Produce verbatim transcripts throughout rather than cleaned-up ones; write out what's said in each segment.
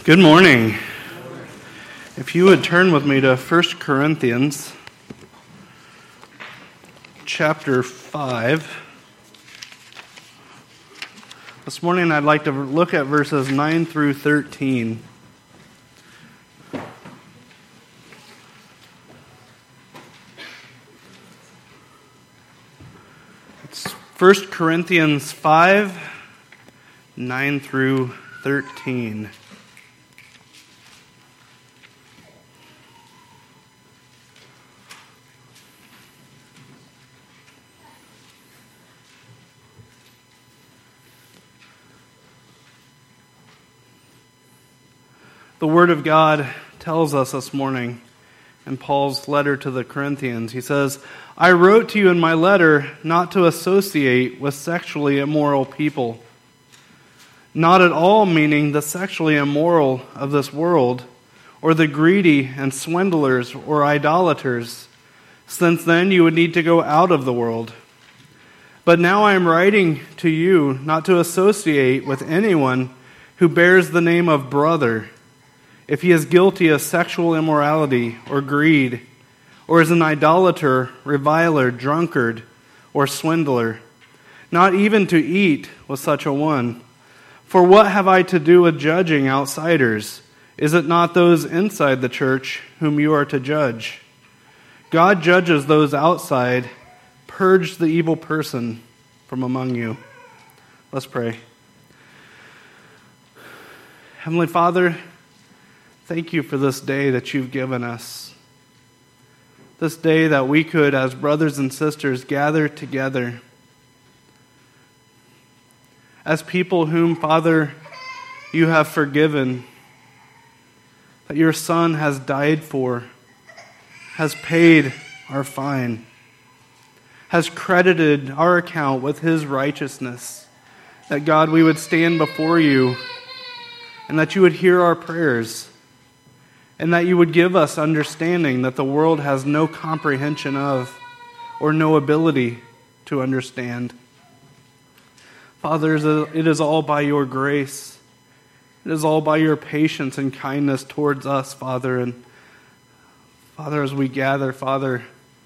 Good morning. If you would turn with me to First Corinthians chapter five. This morning I'd like to look at verses nine through thirteen. It's First Corinthians five, nine through thirteen. The Word of God tells us this morning in Paul's letter to the Corinthians. He says, I wrote to you in my letter not to associate with sexually immoral people. Not at all meaning the sexually immoral of this world, or the greedy and swindlers or idolaters, since then you would need to go out of the world. But now I am writing to you not to associate with anyone who bears the name of brother, if he is guilty of sexual immorality or greed, or is an idolater, reviler, drunkard, or swindler, not even to eat with such a one. For what have I to do with judging outsiders? Is it not those inside the church whom you are to judge? God judges those outside. Purge the evil person from among you. Let's pray. Heavenly Father, thank you for this day that you've given us. This day that we could, as brothers and sisters, gather together. As people whom, Father, you have forgiven, that your Son has died for, has paid our fine, has credited our account with his righteousness, that, God, we would stand before you and that you would hear our prayers, and that you would give us understanding that the world has no comprehension of or no ability to understand. Father, it is all by your grace. It is all by your patience and kindness towards us, Father. And Father, as we gather, Father,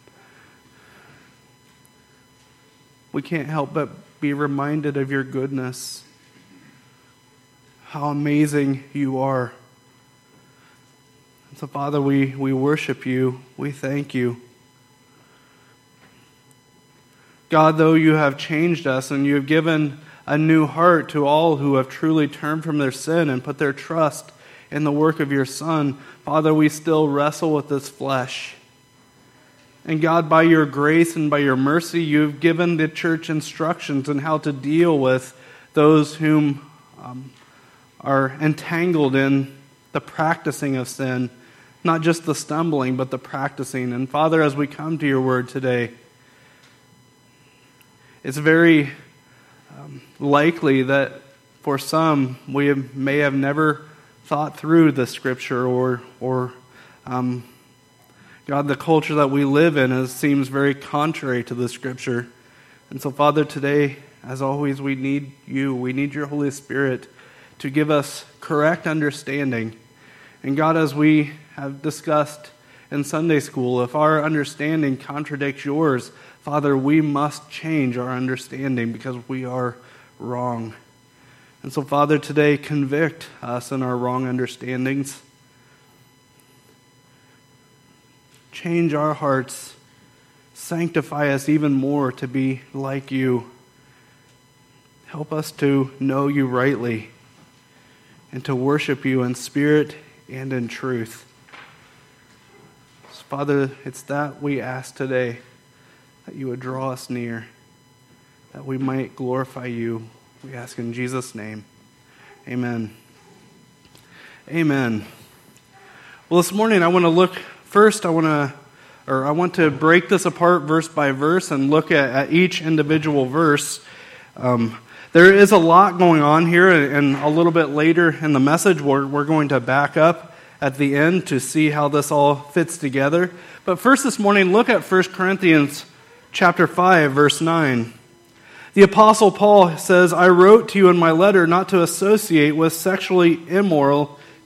we can't help but be reminded of your goodness, how amazing you are. So, Father, we, we worship you. We thank you. God, though you have changed us and you have given a new heart to all who have truly turned from their sin and put their trust in the work of your Son, Father, we still wrestle with this flesh. And God, by your grace and by your mercy, you've given the church instructions on how to deal with those whom um, are entangled in the practicing of sin. Not just the stumbling, but the practicing. And Father, as we come to your word today, it's very um, likely that for some, we have, may have never thought through the scripture or, or um, God, the culture that we live in is, seems very contrary to the scripture. And so, Father, today, as always, we need you. We need your Holy Spirit to give us correct understanding. And God, as we have discussed in Sunday school, if our understanding contradicts yours, Father, we must change our understanding because we are wrong. And so, Father, today, convict us in our wrong understandings. Change our hearts. Sanctify us even more to be like you. Help us to know you rightly and to worship you in spirit and in truth. So, Father, it's that we ask today, that you would draw us near, that we might glorify you. We ask in Jesus' name. Amen. Amen. Well, this morning I want to look, first I want to, or I want to break this apart verse by verse and look at, at each individual verse. Um, There is a lot going on here, and a little bit later in the message, we're, we're going to back up at the end to see how this all fits together. But first this morning, look at First Corinthians chapter five, verse nine. The Apostle Paul says, I wrote to you in my letter not to associate with sexually immoral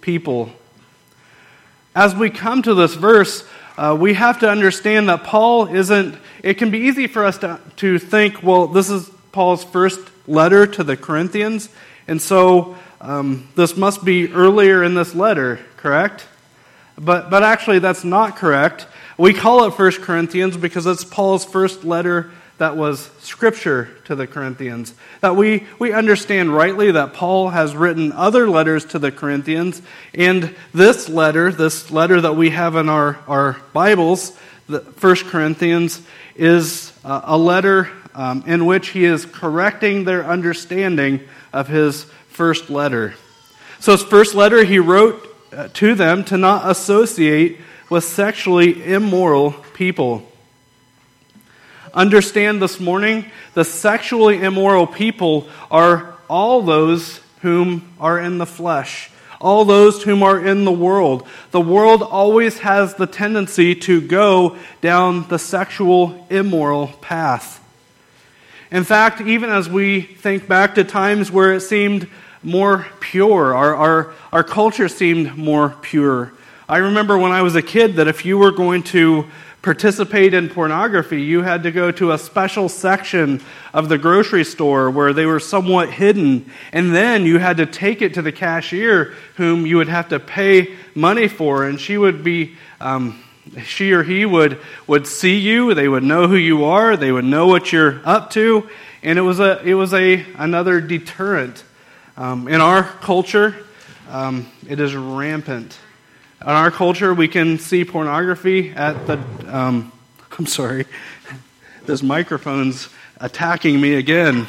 people. As we come to this verse, uh, we have to understand that Paul isn't, it can be easy for us to, to think, well, this is Paul's first letter to the Corinthians, and so um, this must be earlier in this letter, correct? But but actually that's not correct. We call it First Corinthians because it's Paul's first letter that was scripture to the Corinthians. That we, we understand rightly that Paul has written other letters to the Corinthians, and this letter, this letter that we have in our, our Bibles, the First Corinthians, is uh, a letter um, in which he is correcting their understanding of his first letter. So his first letter he wrote uh, to them to not associate with sexually immoral people. Understand this morning, the sexually immoral people are all those whom are in the flesh, all those whom are in the world. The world always has the tendency to go down the sexual immoral path. In fact, even as we think back to times where it seemed more pure, our, our, our culture seemed more pure. I remember when I was a kid that if you were going to participate in pornography, you had to go to a special section of the grocery store where they were somewhat hidden, and then you had to take it to the cashier, whom you would have to pay money for, and she would be, um, she or he would would see you. They would know who you are. They would know what you're up to, and it was a it was a another deterrent. Um, in our culture, um, it is rampant. In our culture, we can see pornography at the, um, I'm sorry, this microphone's attacking me again.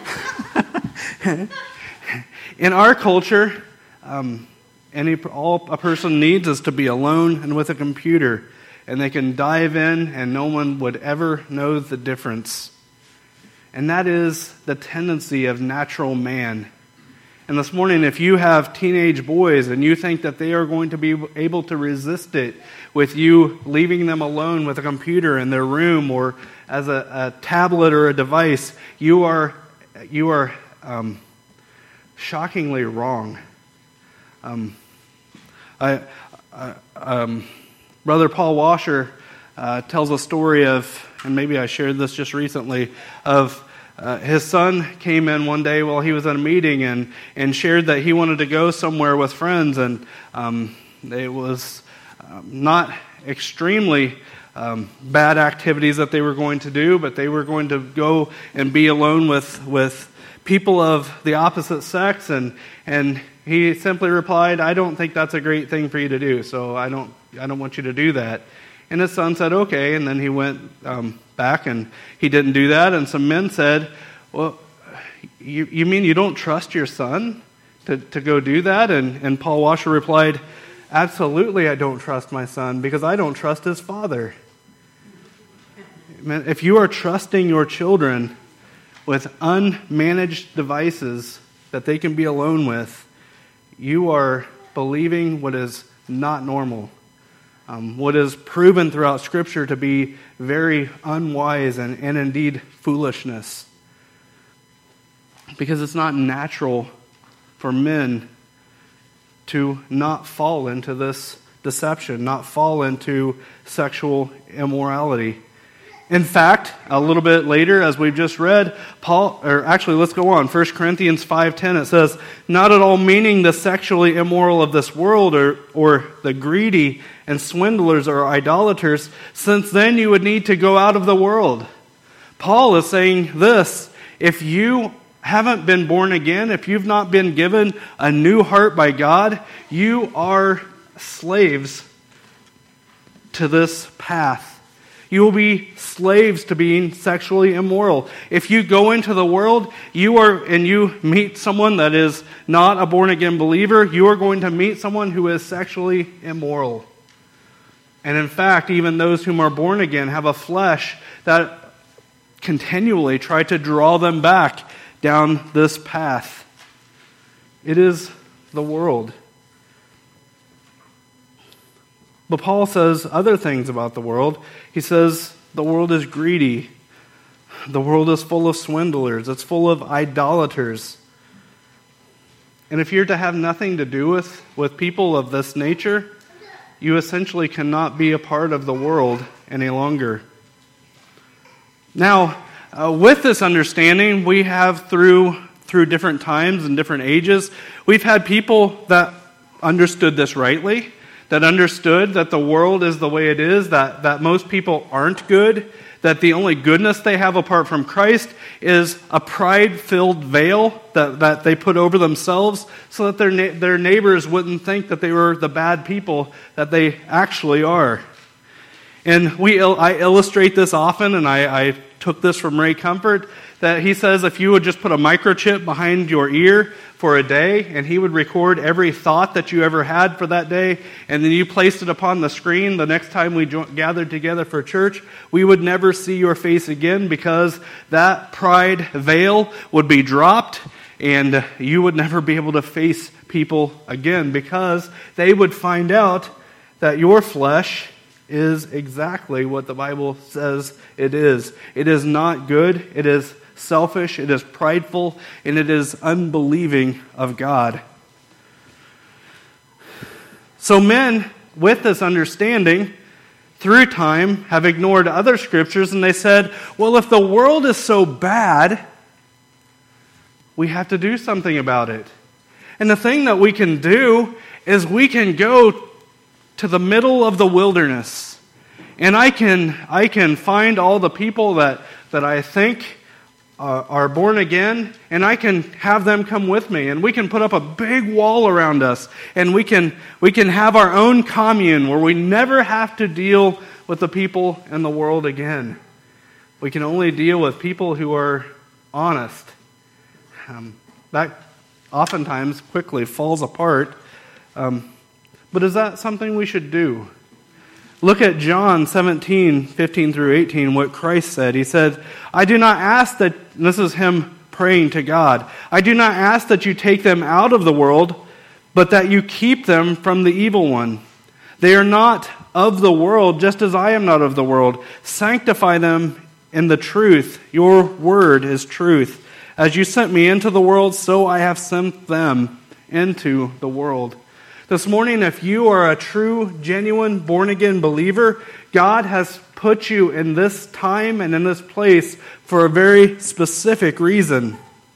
In our culture, um, any all a person needs is to be alone and with a computer, and they can dive in and no one would ever know the difference. And that is the tendency of natural man. And this morning, if you have teenage boys and you think that they are going to be able to resist it with you leaving them alone with a computer in their room or as a, a tablet or a device, you are you are um, shockingly wrong. Um, I, I, um, Brother Paul Washer uh, tells a story of, and maybe I shared this just recently, of Uh, his son came in one day while he was at a meeting and, and shared that he wanted to go somewhere with friends, and um, it was um, not extremely um, bad activities that they were going to do, but they were going to go and be alone with, with people of the opposite sex, and and he simply replied, "I don't think that's a great thing for you to do, so I don't I don't want you to do that." And his son said, okay, and then he went um, back and he didn't do that. And some men said, well, you, you mean you don't trust your son to, to go do that? And, and Paul Washer replied, absolutely I don't trust my son because I don't trust his father. Man, if you are trusting your children with unmanaged devices that they can be alone with, you are believing what is not normal. Um, what is proven throughout Scripture to be very unwise and, and indeed foolishness. Because it's not natural for men to not fall into this deception, not fall into sexual immorality. In fact, a little bit later, as we've just read, Paul, or actually let's go on, First Corinthians five ten, it says, not at all meaning the sexually immoral of this world or, or the greedy and swindlers or idolaters, since then you would need to go out of the world. Paul is saying this, if you haven't been born again, if you've not been given a new heart by God, you are slaves to this path. You will be slaves to being sexually immoral. If you go into the world, you are and you meet someone that is not a born-again believer, you are going to meet someone who is sexually immoral. And in fact, even those whom are born again have a flesh that continually try to draw them back down this path. It is the world. But Paul says other things about the world. He says the world is greedy. The world is full of swindlers. It's full of idolaters. And if you're to have nothing to do with, with people of this nature, you essentially cannot be a part of the world any longer. Now, uh, with this understanding, we have through through different times and different ages, we've had people that understood this rightly, that understood that the world is the way it is, that, that most people aren't good, that the only goodness they have apart from Christ is a pride-filled veil that, that they put over themselves so that their na- their neighbors wouldn't think that they were the bad people that they actually are. And we il- I illustrate this often, and I, I took this from Ray Comfort, that he says if you would just put a microchip behind your ear for a day, and he would record every thought that you ever had for that day, and then you placed it upon the screen the next time we jo- gathered together for church, we would never see your face again because that pride veil would be dropped, and you would never be able to face people again because they would find out that your flesh is exactly what the Bible says it is. It is not good. It is selfish. It is prideful. And it is unbelieving of God. So men, with this understanding, through time, have ignored other scriptures, and they said, well, if the world is so bad, we have to do something about it. And the thing that we can do is we can go to the middle of the wilderness. And I can I can find all the people that, that I think uh, are born again, and I can have them come with me. And we can put up a big wall around us. And we can we can have our own commune where we never have to deal with the people in the world again. We can only deal with people who are honest. Um, that oftentimes quickly falls apart. Um, But is that something we should do? Look at John seventeen, fifteen through eighteen, what Christ said. He said, I do not ask that, and this is him praying to God, I do not ask that you take them out of the world, but that you keep them from the evil one. They are not of the world, just as I am not of the world. Sanctify them in the truth. Your word is truth. As you sent me into the world, so I have sent them into the world. This morning, if you are a true, genuine, born-again believer, God has put you in this time and in this place for a very specific reason.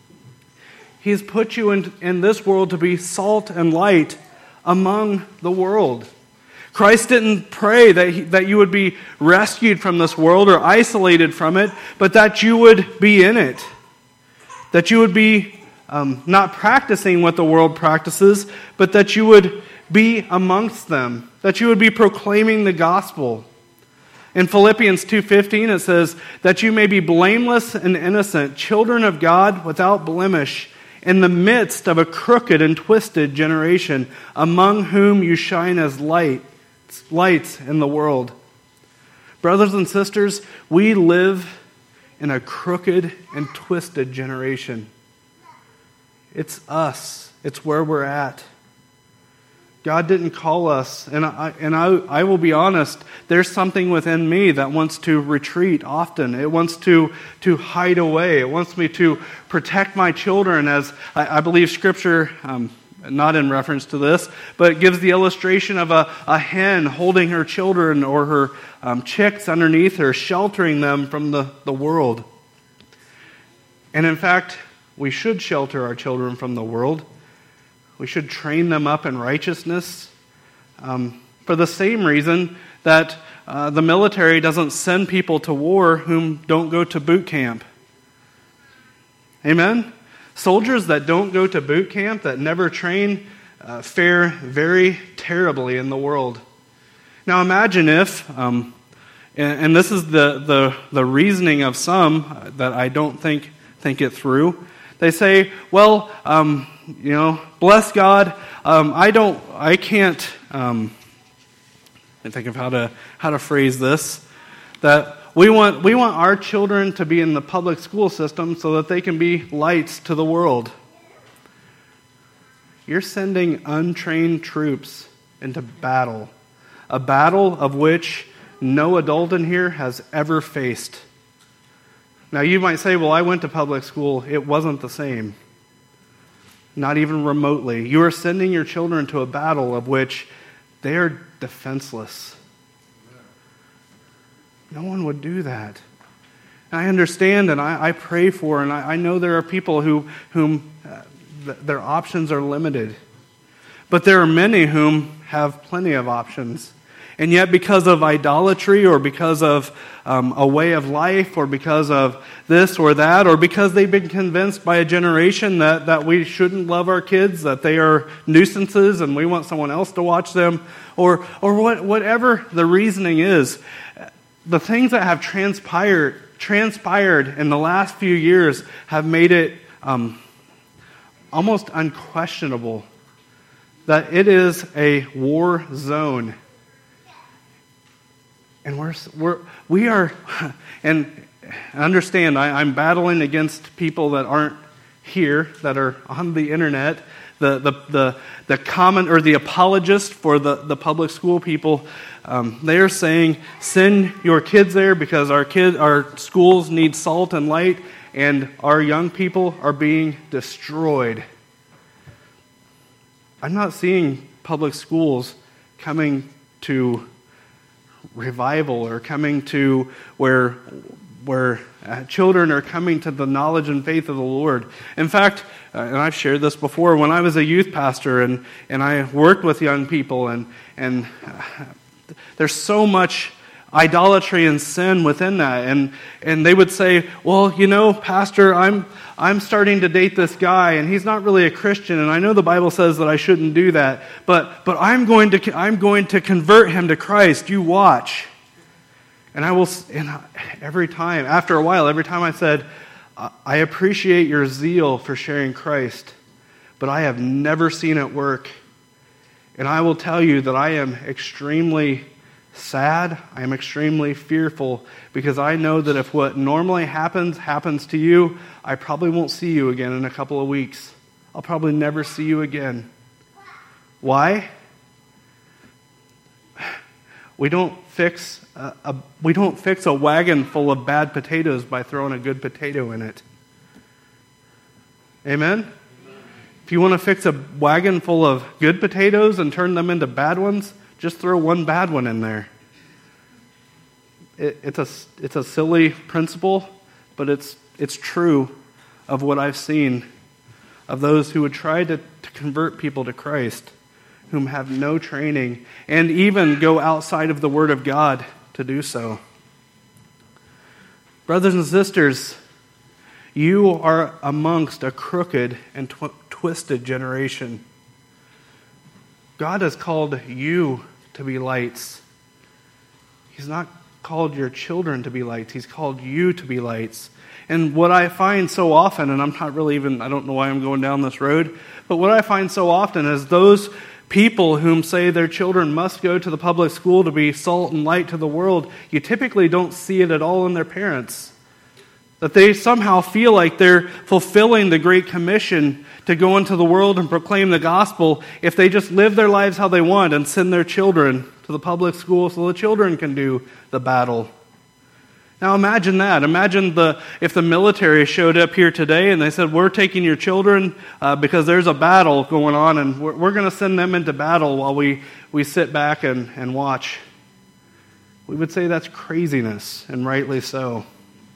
He's put you in, in this world to be salt and light among the world. Christ didn't pray that, he, that you would be rescued from this world or isolated from it, but that you would be in it. That you would be Um, not practicing what the world practices, but that you would be amongst them, that you would be proclaiming the gospel. In Philippians two fifteen it says, that you may be blameless and innocent, children of God without blemish, in the midst of a crooked and twisted generation, among whom you shine as light, lights in the world. Brothers and sisters, we live in a crooked and twisted generation. It's us. It's where we're at. God didn't call us, and I and I, I will be honest, there's something within me that wants to retreat often. It wants to, to hide away. It wants me to protect my children, as I, I believe Scripture, um, not in reference to this, but it gives the illustration of a, a hen holding her children or her um, chicks underneath her, sheltering them from the, the world. And in fact, we should shelter our children from the world. We should train them up in righteousness um, for the same reason that uh, the military doesn't send people to war whom don't go to boot camp. Amen? Soldiers that don't go to boot camp, that never train, uh, fare very terribly in the world. Now imagine if, um, and, and this is the, the, the reasoning of some that I don't think think it through. They say, well, um, you know, bless God, um, I don't, I can't, um, I think of how to how to phrase this, that we want we want our children to be in the public school system so that they can be lights to the world. You're sending untrained troops into battle, a battle of which no adult in here has ever faced. Now you might say, well, I went to public school. It wasn't the same. not even remotely. You are sending your children to a battle of which they are defenseless. No one would do that. And I understand and I, I pray for, and I, I know there are people who whom uh, th- their options are limited. But there are many whom have plenty of options. And yet because of idolatry or because of um, a way of life or because of this or that or because they've been convinced by a generation that, that we shouldn't love our kids, that they are nuisances and we want someone else to watch them, or or what, whatever the reasoning is, the things that have transpired transpired in the last few years have made it um, almost unquestionable that it is a war zone. And we're, we're, we are, and understand, I, I'm battling against people that aren't here, that are on the internet, the the the, the common, or the apologist for the, the public school people. Um, they are saying, send your kids there because our kid, our schools need salt and light, and our young people are being destroyed. I'm not seeing public schools coming to revival or coming to where where uh, children are coming to the knowledge and faith of the Lord. In fact, uh, and I've shared this before, when I was a youth pastor and, and I worked with young people, and and uh, there's so much idolatry and sin within that, and and they would say, well, you know, Pastor, I'm I'm starting to date this guy, and he's not really a Christian, and I know the Bible says that I shouldn't do that, but but I'm going to I'm going to convert him to Christ. You watch. And I will, and every time, after a while, every time I said, I appreciate your zeal for sharing Christ, but I have never seen it work. And I will tell you that I am extremely sad, I am extremely fearful, because I know that if what normally happens, happens to you, I probably won't see you again in a couple of weeks. I'll probably never see you again. Why? We don't fix a, a we don't fix a wagon full of bad potatoes by throwing a good potato in it. Amen? Amen. If you want to fix a wagon full of good potatoes and turn them into bad ones, just throw one bad one in there. It, it's a it's a silly principle, but it's it's true of what I've seen of those who would try to, to convert people to Christ, whom have no training, and even go outside of the Word of God to do so. Brothers and sisters, you are amongst a crooked and tw- twisted generation. God has called you to be lights. He's not called your children to be lights. He's called you to be lights. And what I find so often, and I'm not really even, I don't know why I'm going down this road, but what I find so often is those people whom say their children must go to the public school to be salt and light to the world, you typically don't see it at all in their parents. That they somehow feel like they're fulfilling the Great Commission to go into the world and proclaim the gospel if they just live their lives how they want and send their children to the public school so the children can do the battle. Now imagine that. Imagine the if the military showed up here today and they said, we're taking your children uh, because there's a battle going on, and we're, we're going to send them into battle while we, we sit back and, and watch. We would say that's craziness, and rightly so.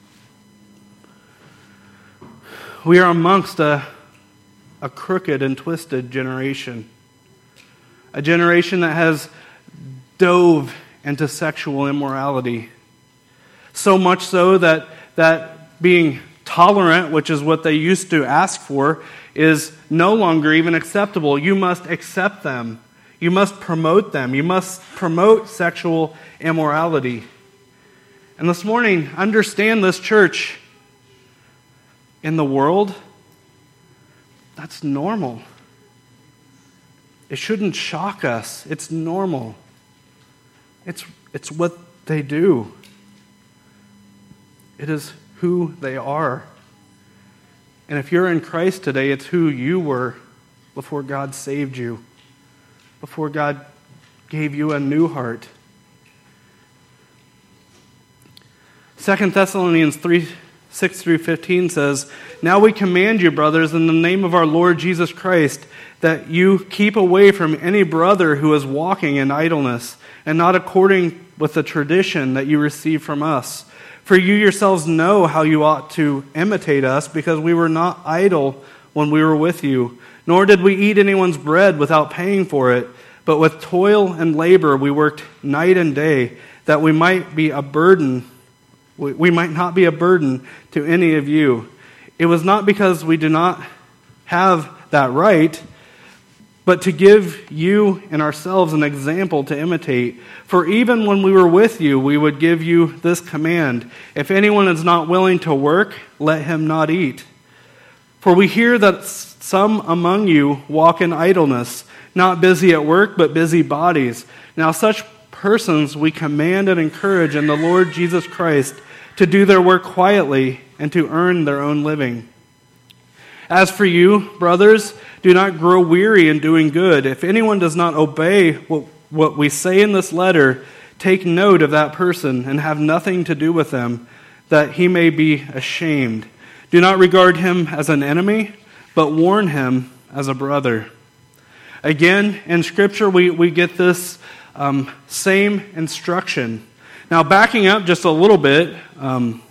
We are amongst a, a crooked and twisted generation. A generation that has dove into sexual immorality. So much so that, that being tolerant, which is what they used to ask for, is no longer even acceptable. You must accept them. You must promote them. You must promote sexual immorality. And this morning, understand this, church. In the world, that's normal. It shouldn't shock us. It's normal. It's, it's what they do. It is who they are. And if you're in Christ today, it's who you were before God saved you, before God gave you a new heart. Second Thessalonians three six through fifteen says, "Now we command you, brothers, in the name of our Lord Jesus Christ, that you keep away from any brother who is walking in idleness, and not according with the tradition that you received from us. For you yourselves know how you ought to imitate us, because we were not idle when we were with you, nor did we eat anyone's bread without paying for it, but with toil and labor we worked night and day, that we might be a burden, we might not be a burden to any of you. It was not because we do not have that right, but to give you and ourselves an example to imitate. For even when we were with you, we would give you this command: if anyone is not willing to work, let him not eat. For we hear that some among you walk in idleness, not busy at work, but busy bodies. Now such persons we command and encourage in the Lord Jesus Christ to do their work quietly and to earn their own living. As for you, brothers, do not grow weary in doing good. If anyone does not obey what, what we say in this letter, take note of that person and have nothing to do with them, that he may be ashamed. Do not regard him as an enemy, but warn him as a brother." Again, in Scripture, we, we get this um, same instruction. Now, backing up just a little bit, um,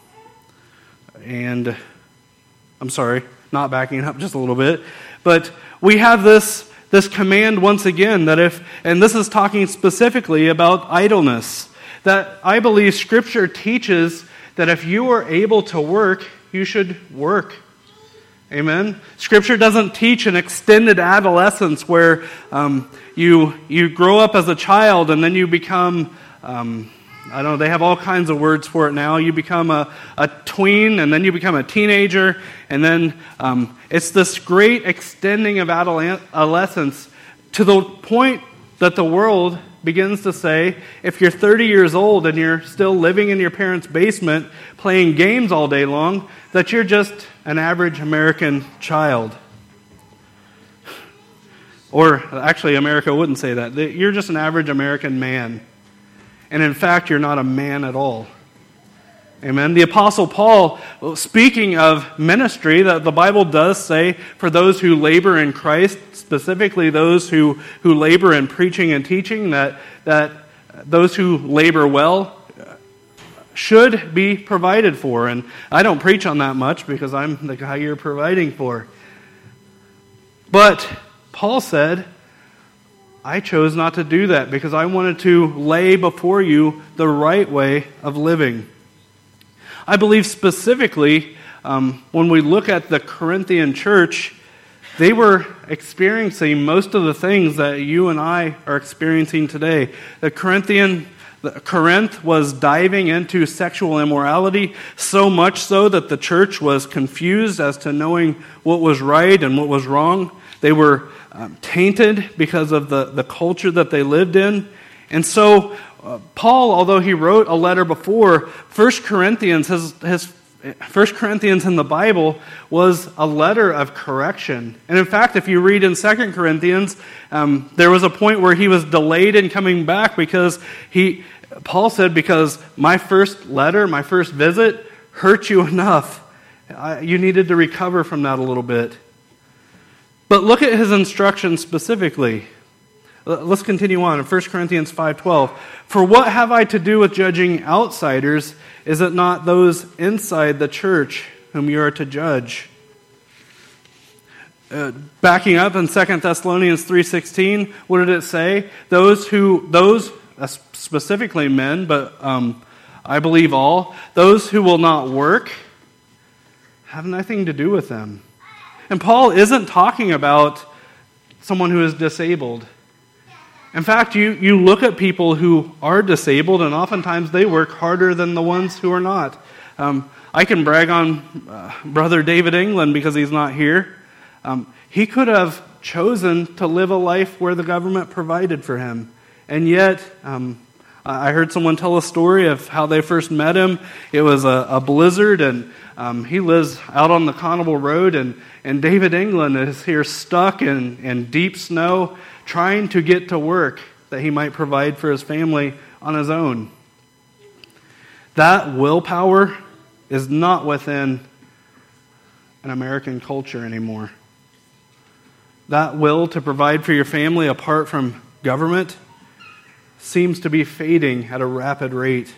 and I'm sorry, not backing up just a little bit, but we have this this command once again that if, and this is talking specifically about idleness, that I believe Scripture teaches that if you are able to work, you should work. Amen? Scripture doesn't teach an extended adolescence where um, you you grow up as a child and then you become, um, I don't know, they have all kinds of words for it now. You become a, a tween and then you become a teenager, and then um, it's this great extending of adolescence to the point that the world begins to say, if you're thirty years old and you're still living in your parents' basement playing games all day long, that you're just an average American child. Or actually, America wouldn't say that. You're just an average American man. And in fact, you're not a man at all. Amen. The Apostle Paul, speaking of ministry, that the Bible does say for those who labor in Christ, specifically those who, who labor in preaching and teaching, that, that those who labor well should be provided for. And I don't preach on that much because I'm the guy you're providing for. But Paul said, I chose not to do that because I wanted to lay before you the right way of living. I believe specifically, um, when we look at the Corinthian church, they were experiencing most of the things that you and I are experiencing today. The Corinthian, the Corinth was diving into sexual immorality, so much so that the church was confused as to knowing what was right and what was wrong. They were um, tainted because of the, the culture that they lived in. And so uh, Paul, although he wrote a letter before, First Corinthians, his, his First Corinthians in the Bible was a letter of correction. And in fact, if you read in Second Corinthians, um, there was a point where he was delayed in coming back because he, Paul said, because my first letter, my first visit hurt you enough. I, you needed to recover from that a little bit. But look at his instructions specifically. Let's continue on in First Corinthians five twelve. For what have I to do with judging outsiders? Is it not those inside the church whom you are to judge? Uh, backing up in Second Thessalonians three sixteen, what did it say? Those who, those uh, specifically men, but um, I believe all, those who will not work have nothing to do with them. And Paul isn't talking about someone who is disabled. In fact, you, you look at people who are disabled, and oftentimes they work harder than the ones who are not. Um, I can brag on uh, Brother David England because he's not here. Um, he could have chosen to live a life where the government provided for him. And yet, um, I heard someone tell a story of how they first met him. It was a, a blizzard, and um, he lives out on the Connable Road, and, and David England is here stuck in, in deep snow, trying to get to work that he might provide for his family on his own. That willpower is not within an American culture anymore. That will to provide for your family apart from government seems to be fading at a rapid rate.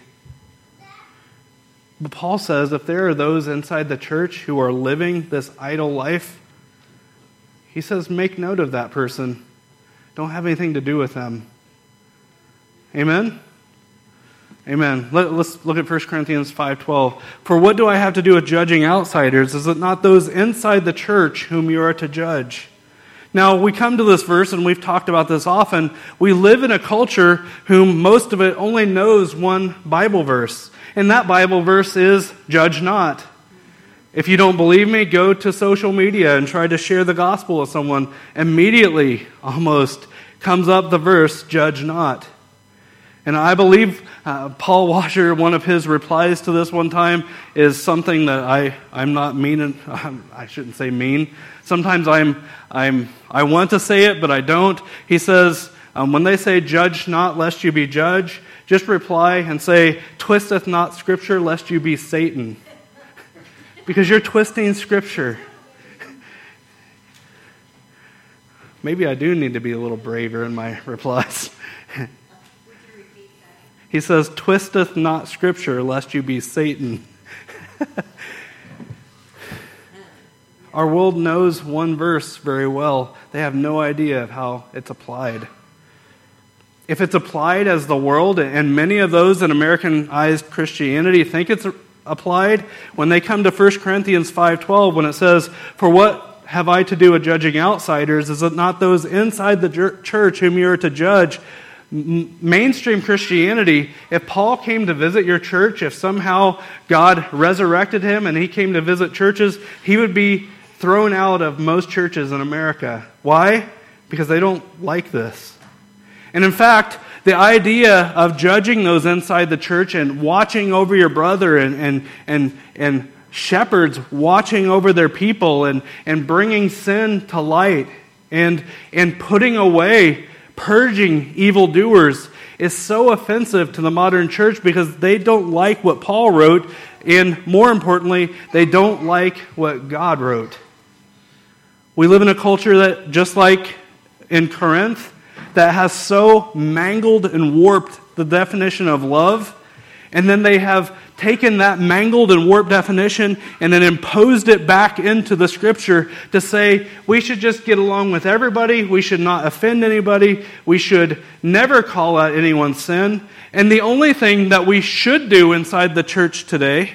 But Paul says if there are those inside the church who are living this idle life, he says make note of that person. Don't have anything to do with them. Amen? Amen. Let, let's look at First Corinthians five twelve. For what do I have to do with judging outsiders? Is it not those inside the church whom you are to judge? Now, we come to this verse, and we've talked about this often. We live in a culture whom most of it only knows one Bible verse. And that Bible verse is, judge not. If you don't believe me, go to social media and try to share the gospel with someone. Immediately, almost, comes up the verse, judge not. And I believe uh, Paul Washer, one of his replies to this one time, is something that I, I'm not mean, I shouldn't say mean. Sometimes I'm, I'm, I want to say it, but I don't. He says, um, when they say, judge not, lest you be judged, just reply and say, twisteth not Scripture, lest you be Satan. Because you're twisting Scripture. Maybe I do need to be a little braver in my replies. He says, twisteth not Scripture, lest you be Satan. Our world knows one verse very well. They have no idea of how it's applied. If it's applied as the world, and many of those in Americanized Christianity think it's applied, when they come to First Corinthians five twelve, when it says, for what have I to do with judging outsiders? Is it not those inside the church whom you are to judge? Mainstream Christianity, if Paul came to visit your church, if somehow God resurrected him and he came to visit churches, he would be thrown out of most churches in America. Why? Because they don't like this. And in fact, the idea of judging those inside the church and watching over your brother and and and, and shepherds watching over their people and, and bringing sin to light and, and putting away, purging evildoers is so offensive to the modern church because they don't like what Paul wrote, and more importantly, they don't like what God wrote. We live in a culture that, just like in Corinth, that has so mangled and warped the definition of love, and then they have taken that mangled and warped definition and then imposed it back into the Scripture to say we should just get along with everybody, we should not offend anybody, we should never call out anyone's sin, and the only thing that we should do inside the church today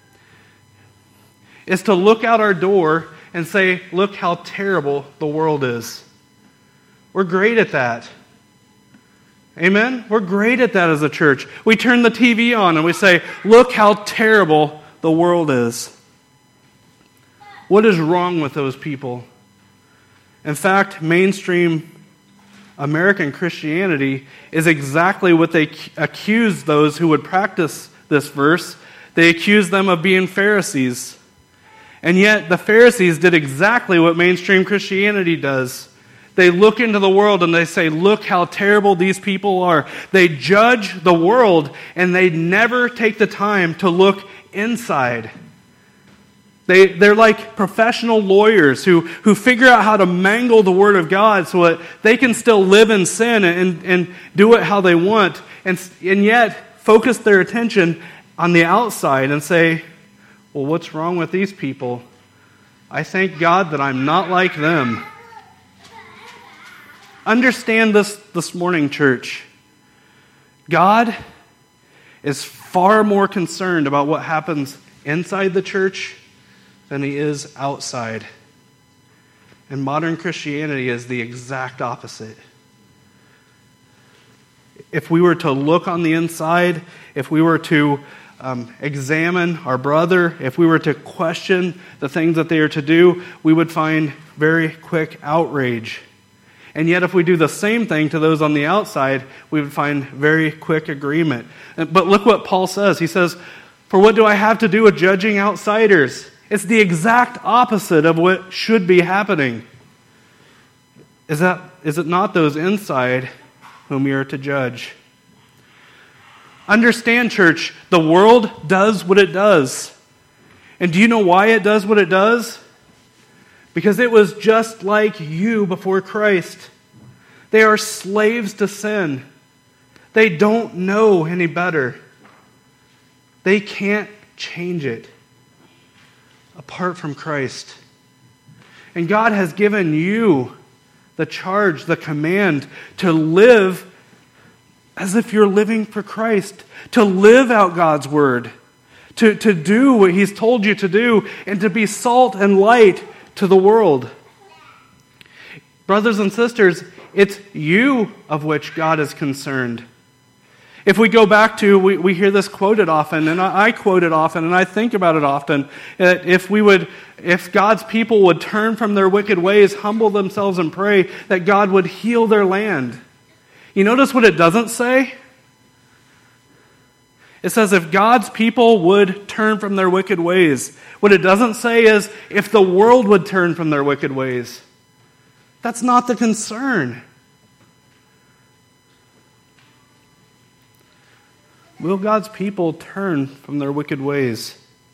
is to look out our door and say, look how terrible the world is. We're great at that. Amen? We're great at that as a church. We turn the T V on and we say, look how terrible the world is. What is wrong with those people? In fact, mainstream American Christianity is exactly what they accuse those who would practice this verse. They accuse them of being Pharisees. And yet the Pharisees did exactly what mainstream Christianity does. They look into the world and they say, look how terrible these people are. They judge the world and they never take the time to look inside. They, they're like professional lawyers who, who figure out how to mangle the Word of God so that they can still live in sin and, and do it how they want, and, and yet focus their attention on the outside and say, well, what's wrong with these people? I thank God that I'm not like them. Understand this this morning, church. God is far more concerned about what happens inside the church than He is outside. And modern Christianity is the exact opposite. If we were to look on the inside, if we were to um, examine our brother, if we were to question the things that they are to do, we would find very quick outrage. And yet if we do the same thing to those on the outside, we would find very quick agreement. But look what Paul says. He says, for what do I have to do with judging outsiders? It's the exact opposite of what should be happening. Is that, is it not those inside whom we are to judge? Understand, church, the world does what it does. And do you know why it does what it does? Because it was just like you before Christ. They are slaves to sin. They don't know any better. They can't change it apart from Christ. And God has given you the charge, the command to live as if you're living for Christ, to live out God's word, to, to do what He's told you to do, and to be salt and light to the world. Brothers and sisters, it's you of which God is concerned. If we go back to, we, we hear this quoted often, and I, I quote it often, and I think about it often, that if we would, if God's people would turn from their wicked ways, humble themselves and pray, that God would heal their land. You notice what it doesn't say? It says if God's people would turn from their wicked ways. What it doesn't say is if the world would turn from their wicked ways. That's not the concern. Will God's people turn from their wicked ways?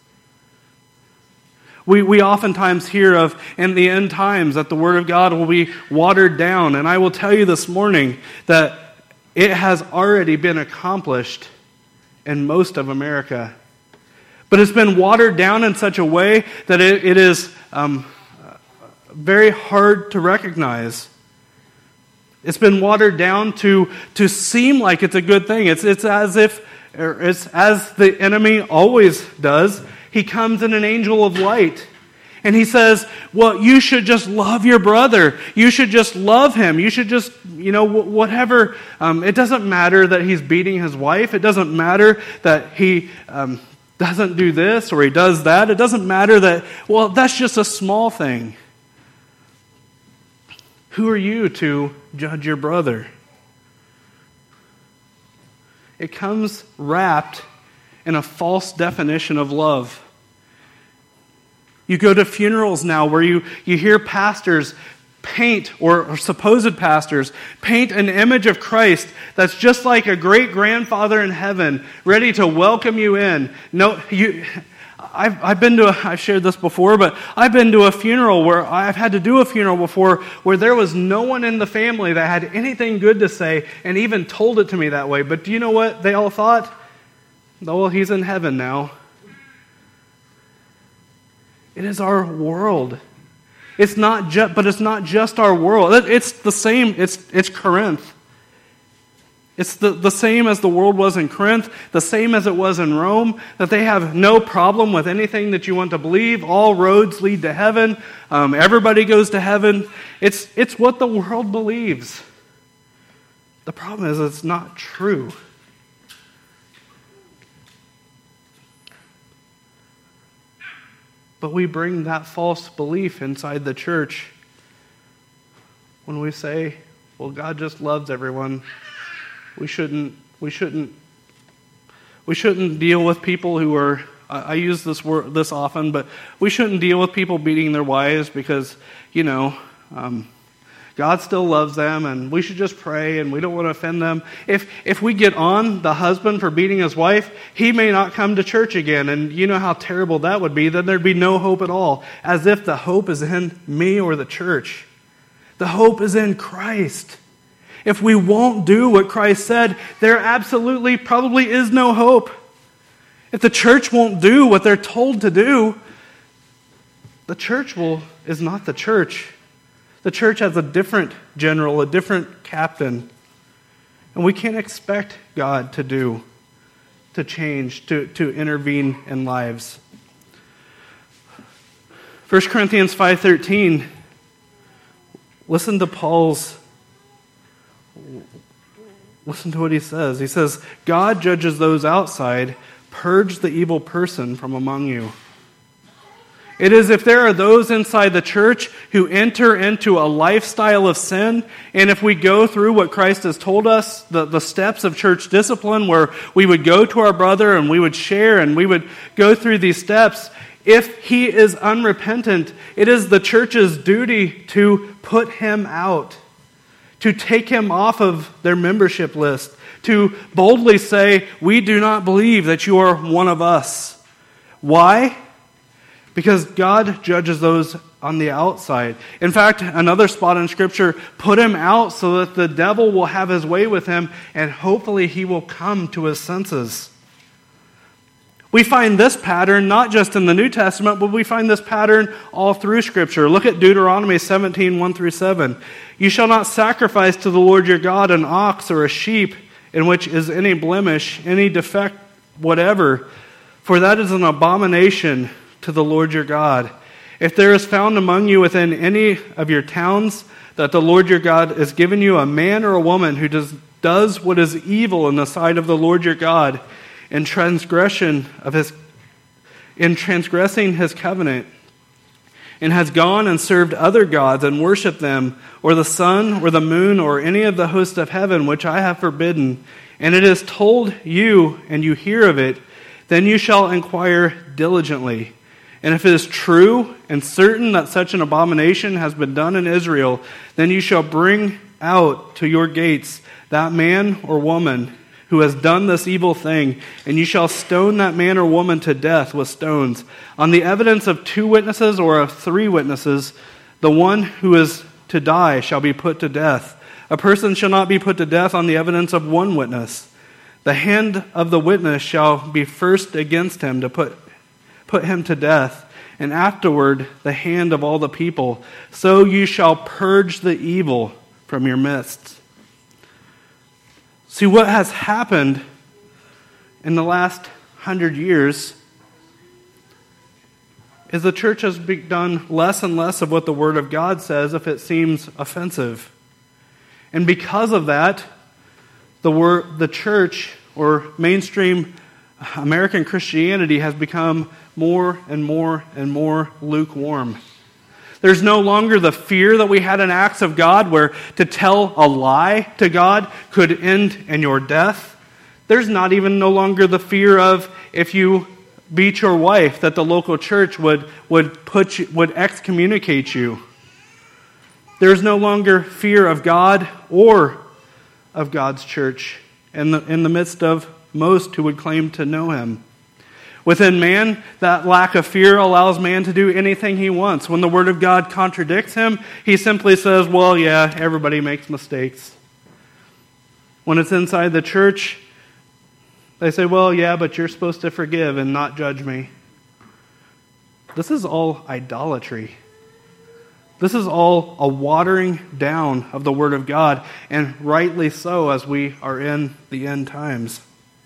We we oftentimes hear of in the end times that the Word of God will be watered down. And I will tell you this morning that it has already been accomplished in most of America. But it's been watered down in such a way that it, it is um, very hard to recognize. It's been watered down to, to seem like it's a good thing. It's, it's as if, or it's as the enemy always does. He comes in an angel of light. And he says, well, you should just love your brother. You should just love him. You should just, you know, whatever. Um, it doesn't matter that he's beating his wife. It doesn't matter that he um, doesn't do this or he does that. It doesn't matter that, well, that's just a small thing. Who are you to judge your brother? It comes wrapped in a false definition of love. You go to funerals now where you, you hear pastors paint, or, or supposed pastors, paint an image of Christ that's just like a great-grandfather in heaven, ready to welcome you in. No, you... I've, I've been to, a, I've shared this before, but I've been to a funeral where I've had to do a funeral before where there was no one in the family that had anything good to say and even told it to me that way. But do you know what they all thought? Oh, well, he's in heaven now. It is our world. It's not just, but it's not just our world. It's the same. It's it's Corinth. It's the, the same as the world was in Corinth, the same as it was in Rome, that they have no problem with anything that you want to believe. All roads lead to heaven. Um, everybody goes to heaven. It's, it's what the world believes. The problem is it's not true. But we bring that false belief inside the church when we say, well, God just loves everyone. We shouldn't. We shouldn't. We shouldn't deal with people who are. I use this word this often, but we shouldn't deal with people beating their wives because you know um, God still loves them, and we should just pray, and we don't want to offend them. If if we get on the husband for beating his wife, he may not come to church again, and you know how terrible that would be. Then there'd be no hope at all, as if the hope is in me or the church. The hope is in Christ. If we won't do what Christ said, there absolutely probably is no hope. If the church won't do what they're told to do, the church will is not the church. The church has a different general, a different captain. And we can't expect God to do, to change, to, to intervene in lives. First Corinthians five thirteen, listen to Paul's Listen to what he says. He says, God judges those outside, purge the evil person from among you. It is if there are those inside the church who enter into a lifestyle of sin, and if we go through what Christ has told us, the, the steps of church discipline, where we would go to our brother and we would share and we would go through these steps, if he is unrepentant, it is the church's duty to put him out, to take him off of their membership list, to boldly say, we do not believe that you are one of us. Why? Because God judges those on the outside. In fact, another spot in Scripture, put him out so that the devil will have his way with him and hopefully he will come to his senses. We find this pattern not just in the New Testament, but we find this pattern all through Scripture. Look at Deuteronomy seventeen, one through seven. You shall not sacrifice to the Lord your God an ox or a sheep in which is any blemish, any defect, whatever, for that is an abomination to the Lord your God. If there is found among you within any of your towns that the Lord your God has given you a man or a woman who does, does what is evil in the sight of the Lord your God, in transgression of his, in transgressing his covenant, and has gone and served other gods and worshipped them, or the sun, or the moon, or any of the hosts of heaven, which I have forbidden, and it is told you, and you hear of it, then you shall inquire diligently. And if it is true and certain that such an abomination has been done in Israel, then you shall bring out to your gates that man or woman who has done this evil thing, and you shall stone that man or woman to death with stones. On the evidence of two witnesses or of three witnesses, the one who is to die shall be put to death. A person shall not be put to death on the evidence of one witness. The hand of the witness shall be first against him to put, put him to death, and afterward the hand of all the people. So you shall purge the evil from your midst. See, what has happened in the last hundred years is the church has done less and less of what the Word of God says if it seems offensive. And because of that, the word, the church, or mainstream American Christianity, has become more and more and more lukewarm. There's no longer the fear that we had in Acts of God, where to tell a lie to God could end in your death. There's not even no longer the fear of, if you beat your wife, that the local church would, would, put you, would excommunicate you. There's no longer fear of God or of God's church in the, in the midst of most who would claim to know Him. Within man, that lack of fear allows man to do anything he wants. When the Word of God contradicts him, he simply says, well, yeah, everybody makes mistakes. When it's inside the church, they say, well, yeah, but you're supposed to forgive and not judge me. This is all idolatry. This is all a watering down of the Word of God, and rightly so, as we are in the end times.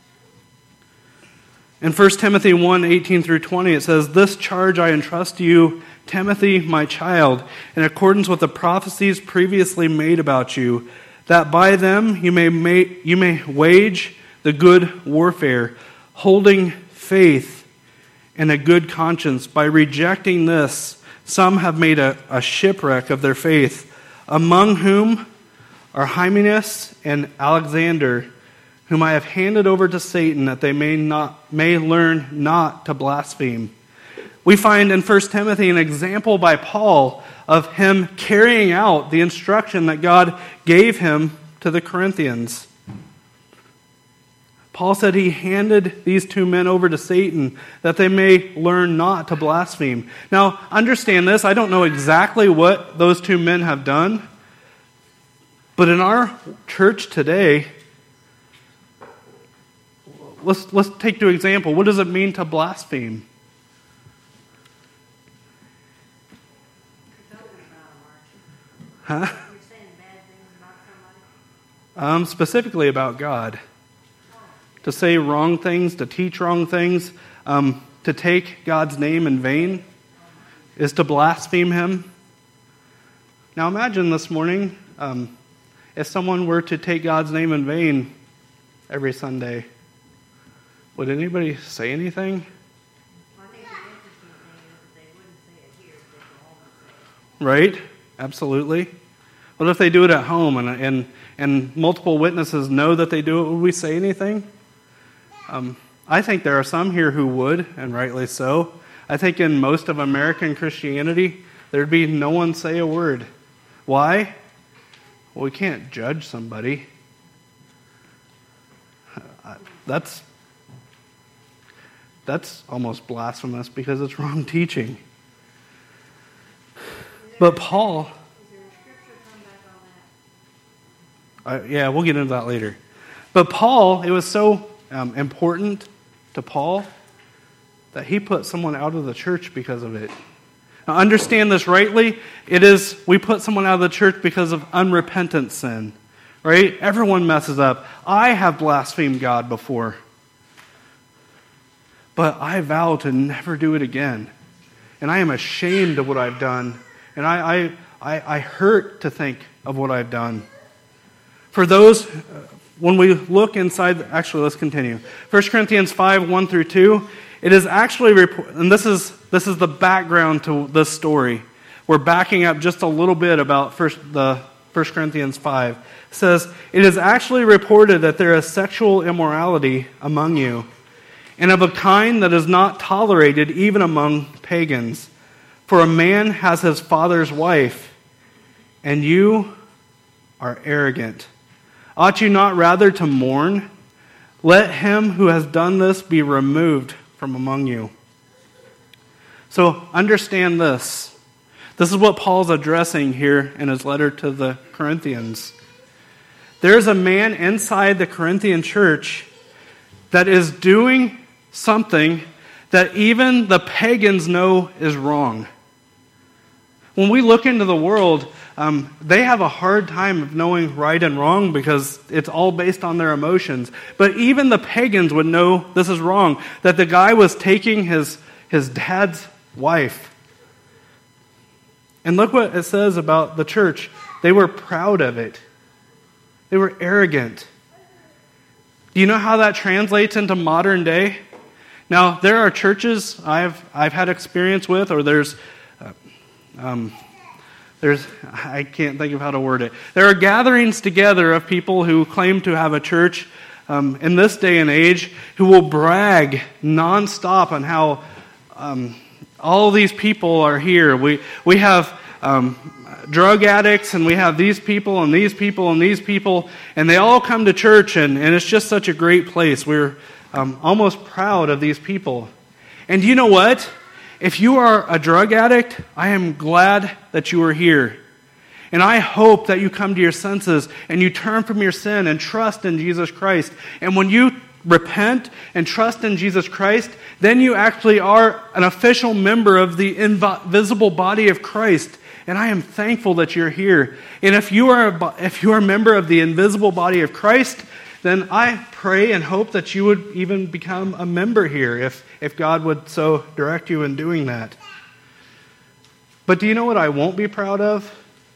In First Timothy one, eighteen through twenty, it says, "This charge I entrust to you, Timothy, my child, in accordance with the prophecies previously made about you, that by them you may, make, you may wage the good warfare, holding faith and a good conscience. By rejecting this, some have made a, a shipwreck of their faith, among whom are Hymenaeus and Alexander, whom I have handed over to Satan, that they may not may learn not to blaspheme." We find in First Timothy an example by Paul of him carrying out the instruction that God gave him to the Corinthians. Paul said he handed these two men over to Satan that they may learn not to blaspheme. Now, understand this, I don't know exactly what those two men have done, but in our church today, Let's let's take to example. What does it mean to blaspheme? Huh? Um, specifically about God. To say wrong things, to teach wrong things, um, to take God's name in vain is to blaspheme Him. Now imagine this morning um, if someone were to take God's name in vain every Sunday. Would anybody say anything? Well, I think the interesting thing is that they wouldn't say it here, they'd go home and say it. Right? Absolutely. What if they do it at home and and, and multiple witnesses know that they do it? Would we say anything? Um, I think there are some here who would, and rightly so. I think in most of American Christianity, there'd be no one say a word. Why? Well, we can't judge somebody. That's That's almost blasphemous because it's wrong teaching. But Paul, Is there a scripture come back on that? uh, yeah, we'll get into that later. But Paul, it was so um, important to Paul that he put someone out of the church because of it. Now, understand this rightly. It is, we put someone out of the church because of unrepentant sin. Right? Everyone messes up. I have blasphemed God before. But I vow to never do it again. And I am ashamed of what I've done. And I, I, I, I hurt to think of what I've done. For those, when we look inside, actually let's continue. First Corinthians five, one through two, it is actually, and this is, this is the background to this story. We're backing up just a little bit about first, the First Corinthians five. It says, it is actually reported that there is sexual immorality among you, and of a kind that is not tolerated even among pagans. For a man has his father's wife, and you are arrogant. Ought you not rather to mourn? Let him who has done this be removed from among you. So understand this. This is what Paul's addressing here in his letter to the Corinthians. There's a man inside the Corinthian church that is doing something that even the pagans know is wrong. When we look into the world, um, they have a hard time of knowing right and wrong because it's all based on their emotions. But even the pagans would know this is wrong, that the guy was taking his, his dad's wife. And look what it says about the church. They were proud of it. They were arrogant. Do you know how that translates into modern day? Now, there are churches I've I've had experience with, or there's, uh, um, there's I can't think of how to word it. There are gatherings together of people who claim to have a church um, in this day and age who will brag nonstop on how um, all these people are here. We we have um, drug addicts, and we have these people and these people and these people, and they all come to church, and, and it's just such a great place. We're um, almost proud of these people. And you know what? If you are a drug addict, I am glad that you are here. And I hope that you come to your senses and you turn from your sin and trust in Jesus Christ. And when you repent and trust in Jesus Christ, then you actually are an official member of the invisible body of Christ. And I am thankful that you're here. And if you are a, if you are a member of the invisible body of Christ, then I pray and hope that you would even become a member here if, if God would so direct you in doing that. But do you know what I won't be proud of?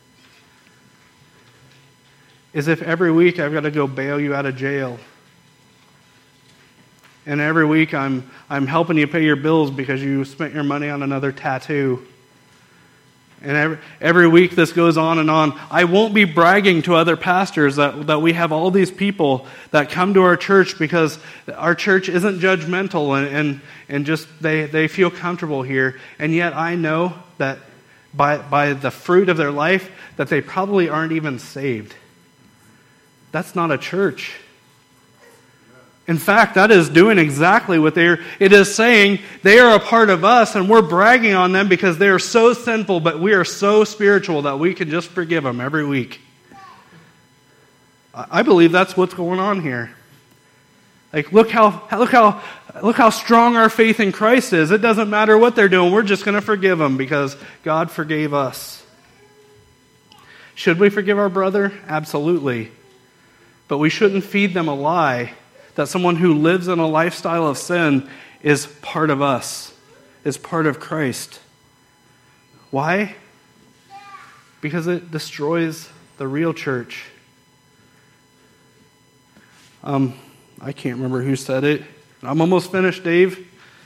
Is if every week I've got to go bail you out of jail. And every week I'm I'm helping you pay your bills because you spent your money on another tattoo. And every, every week this goes on and on. I won't be bragging to other pastors that, that we have all these people that come to our church because our church isn't judgmental and, and, and just they, they feel comfortable here. And yet I know that by, by the fruit of their life that they probably aren't even saved. That's not a church. In fact, that is doing exactly what they're, it is saying they are a part of us and we're bragging on them because they are so sinful, but we are so spiritual that we can just forgive them every week. I believe that's what's going on here. Like, look how, look how, look how strong our faith in Christ is. It doesn't matter what they're doing. We're just going to forgive them because God forgave us. Should we forgive our brother? Absolutely. But we shouldn't feed them a lie that someone who lives in a lifestyle of sin is part of us, is part of Christ. Why? Because it destroys the real church. Um, I can't remember who said it. I'm almost finished, Dave.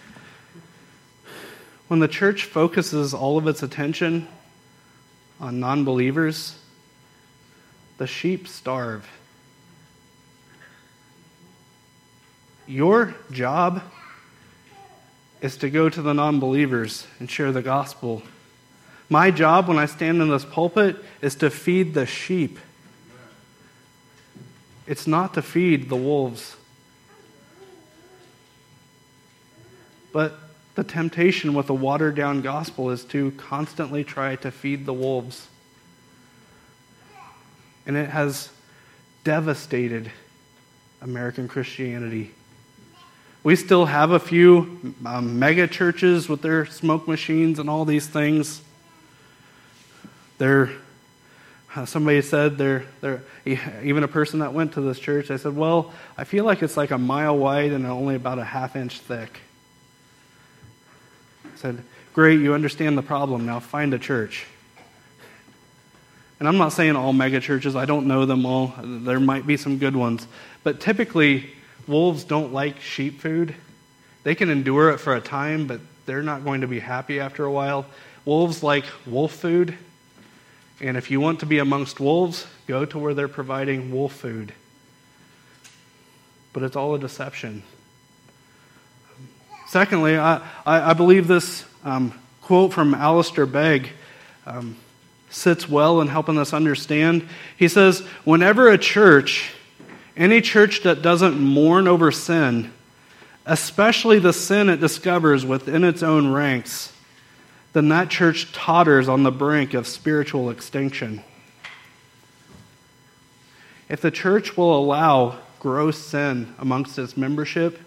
When the church focuses all of its attention on non-believers, the sheep starve. Your job is to go to the non-believers and share the gospel. My job when I stand in this pulpit is to feed the sheep. It's not to feed the wolves. But the temptation with a watered-down gospel is to constantly try to feed the wolves. And it has devastated American Christianity. We still have a few um, mega churches with their smoke machines and all these things. They're, uh, somebody said, they're, they're, even a person that went to this church, I said, well, I feel like it's like a mile wide and only about a half inch thick. I said, great, you understand the problem, now find a church. And I'm not saying all mega churches, I don't know them all, there might be some good ones, but typically, wolves don't like sheep food. They can endure it for a time, but they're not going to be happy after a while. Wolves like wolf food. And if you want to be amongst wolves, go to where they're providing wolf food. But it's all a deception. Secondly, I, I, I believe this um, quote from Alistair Begg um, sits well in helping us understand. He says, whenever a church... Any church that doesn't mourn over sin, especially the sin it discovers within its own ranks, then that church totters on the brink of spiritual extinction. If the church will allow gross sin amongst its membership,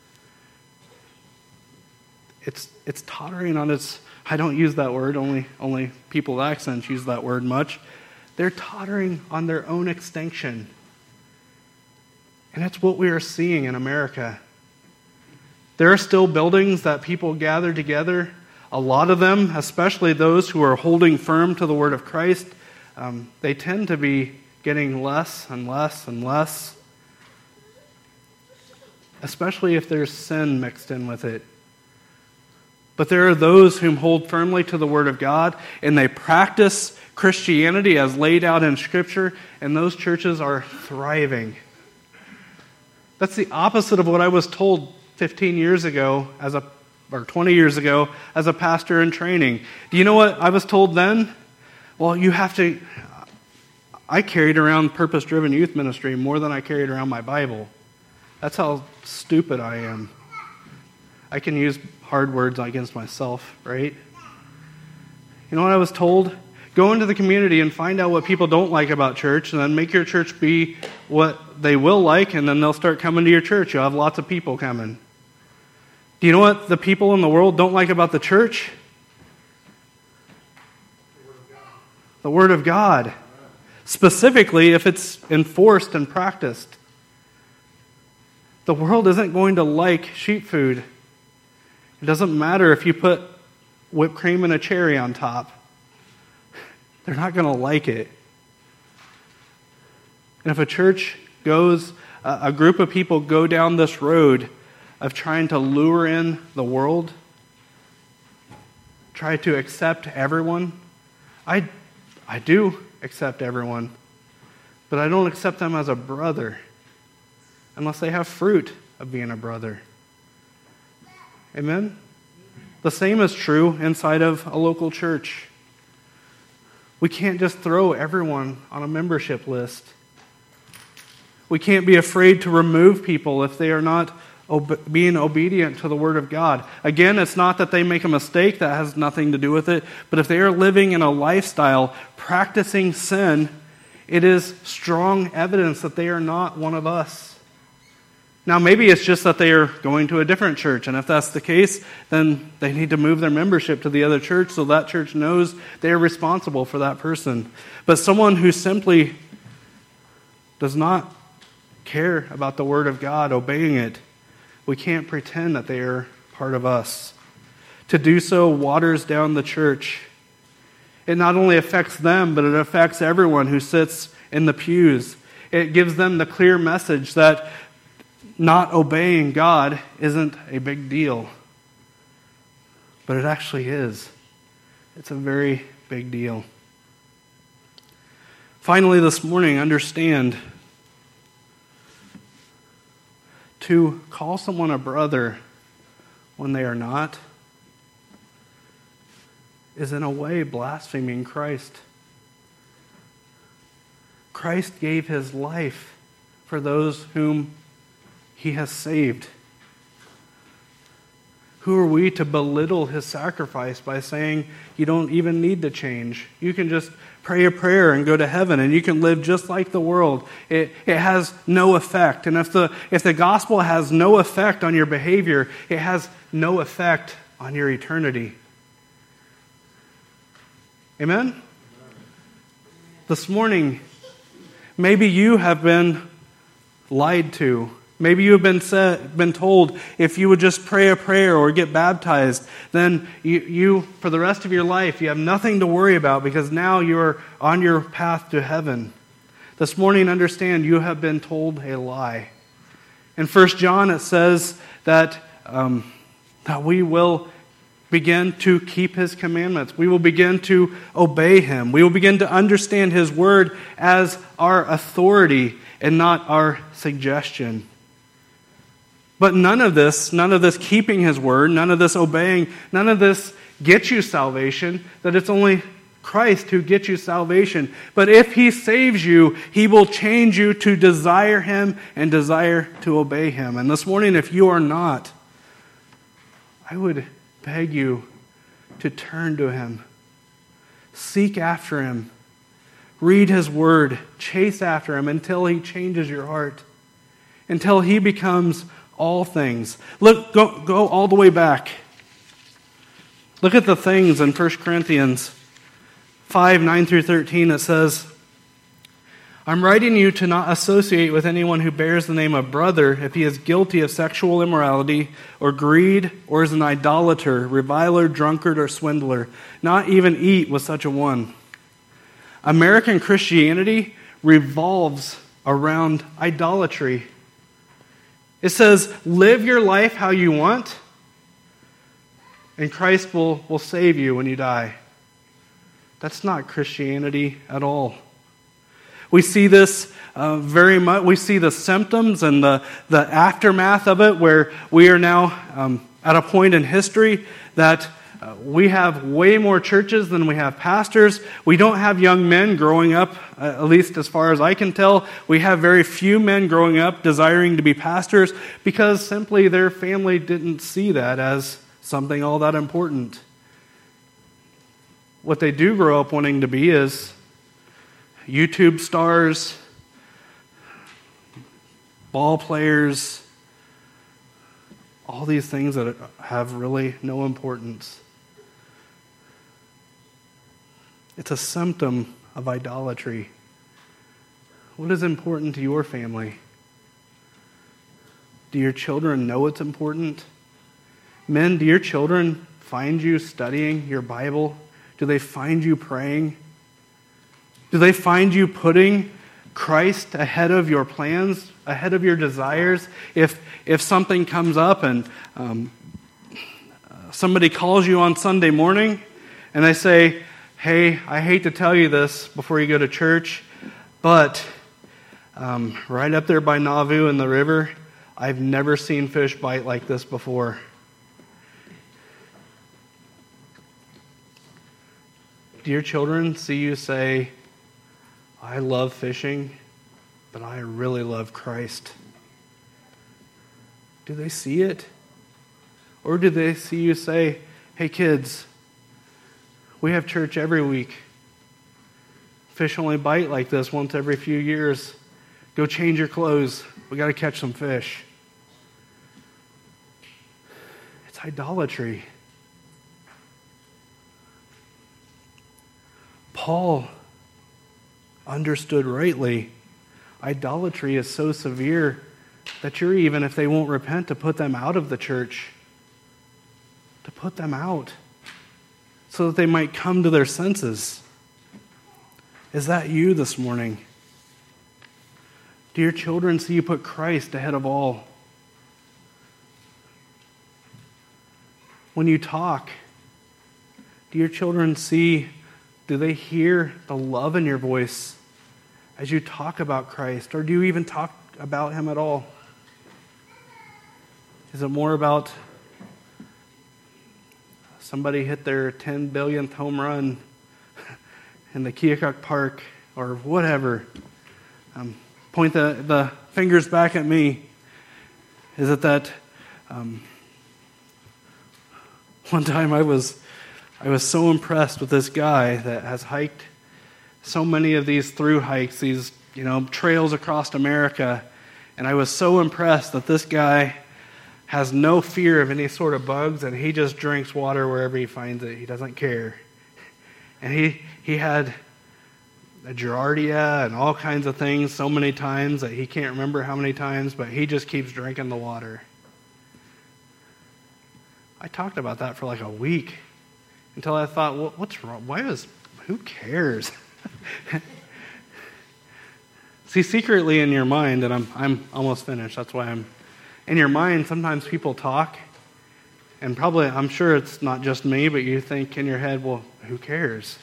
it's it's tottering on its, I don't use that word, only, only people with accents use that word much. They're tottering on their own extinction. And that's what we are seeing in America. There are still buildings that people gather together. A lot of them, especially those who are holding firm to the word of Christ, um, they tend to be getting less and less and less, especially if there's sin mixed in with it. But there are those whom hold firmly to the word of God, and they practice Christianity as laid out in Scripture, and those churches are thriving. That's the opposite of what I was told fifteen years ago, as a or twenty years ago, as a pastor in training. Do you know what I was told then? Well, you have to... I carried around purpose-driven youth ministry more than I carried around my Bible. That's how stupid I am. I can use hard words against myself, right? You know what I was told? Go into the community and find out what people don't like about church, and then make your church be what they will like, and then they'll start coming to your church. You'll have lots of people coming. Do you know what the people in the world don't like about the church? The Word of God. Specifically, if it's enforced and practiced. The world isn't going to like sheep food. It doesn't matter if you put whipped cream and a cherry on top. They're not going to like it. And if a church goes, a group of people go down this road of trying to lure in the world, try to accept everyone, I, I do accept everyone, but I don't accept them as a brother unless they have fruit of being a brother. Amen? The same is true inside of a local church. We can't just throw everyone on a membership list. We can't be afraid to remove people if they are not ob- being obedient to the Word of God. Again, it's not that they make a mistake, that has nothing to do with it, but if they are living in a lifestyle practicing sin, it is strong evidence that they are not one of us. Now, maybe it's just that they are going to a different church, and if that's the case, then they need to move their membership to the other church so that church knows they are responsible for that person. But someone who simply does not care about the Word of God, obeying it, we can't pretend that they are part of us. To do so waters down the church. It not only affects them, but it affects everyone who sits in the pews. It gives them the clear message that not obeying God isn't a big deal. But it actually is. It's a very big deal. Finally, this morning, understand to call someone a brother when they are not is in a way blaspheming Christ. Christ gave his life for those whom he has saved. Who are we to belittle his sacrifice by saying you don't even need to change? You can just pray a prayer and go to heaven, and you can live just like the world. It, it has no effect. And if the, if the gospel has no effect on your behavior, it has no effect on your eternity. Amen? This morning, maybe you have been lied to. Maybe you have been said, been told if you would just pray a prayer or get baptized, then you, you, for the rest of your life, you have nothing to worry about because now you're on your path to heaven. This morning, understand you have been told a lie. In First John, it says that, um, that we will begin to keep his commandments. We will begin to obey him. We will begin to understand his word as our authority and not our suggestion. But none of this, none of this keeping his word, none of this obeying, none of this gets you salvation, that it's only Christ who gets you salvation. But if he saves you, he will change you to desire him and desire to obey him. And this morning, if you are not, I would beg you to turn to him. Seek after him. Read his word. Chase after him until he changes your heart. Until he becomes all things. Look, go, go all the way back. Look at the things in First Corinthians five, nine through thirteen. It says, I'm writing you to not associate with anyone who bears the name of brother if he is guilty of sexual immorality or greed or is an idolater, reviler, drunkard, or swindler. Not even eat with such a one. American Christianity revolves around idolatry. It says, live your life how you want, and Christ will, will save you when you die. That's not Christianity at all. We see this uh, very much. We see the symptoms and the, the aftermath of it, where we are now um, at a point in history that uh, we have way more churches than we have pastors. We don't have young men growing up, uh, at least as far as I can tell. We have very few men growing up desiring to be pastors because simply their family didn't see that as something all that important. What they do grow up wanting to be is YouTube stars, ball players, all these things that have really no importance. It's a symptom of idolatry. What is important to your family? Do your children know it's important? Men, do your children find you studying your Bible? Do they find you praying? Do they find you putting Christ ahead of your plans, ahead of your desires? If if something comes up and um, somebody calls you on Sunday morning and they say, hey, I hate to tell you this before you go to church, but um, right up there by Nauvoo in the river, I've never seen fish bite like this before. Do your children see you say, I love fishing, but I really love Christ? Do they see it? Or do they see you say, hey kids, we have church every week. Fish only bite like this once every few years. Go change your clothes. We got to catch some fish. It's idolatry. Paul understood rightly. Idolatry is so severe that you're, even if they won't repent, to put them out of the church. To put them out. So that they might come to their senses. Is that you this morning? Do your children see you put Christ ahead of all? When you talk, do your children see, do they hear the love in your voice as you talk about Christ? Or do you even talk about him at all? Is it more about somebody hit their ten billionth home run in the Keokuk Park or whatever? Um, point the, the fingers back at me. Is it that um, One time I was I was so impressed with this guy that has hiked so many of these through hikes, these, you know, trails across America, and I was so impressed that this guy has no fear of any sort of bugs, and he just drinks water wherever he finds it. He doesn't care. And he he had a Giardia and all kinds of things so many times that he can't remember how many times, but he just keeps drinking the water. I talked about that for like a week until I thought, well, what's wrong? Why is, who cares? See, secretly in your mind, and I'm I'm almost finished, that's why I'm, in your mind, sometimes people talk, and probably, I'm sure it's not just me, but you think in your head, well, who cares?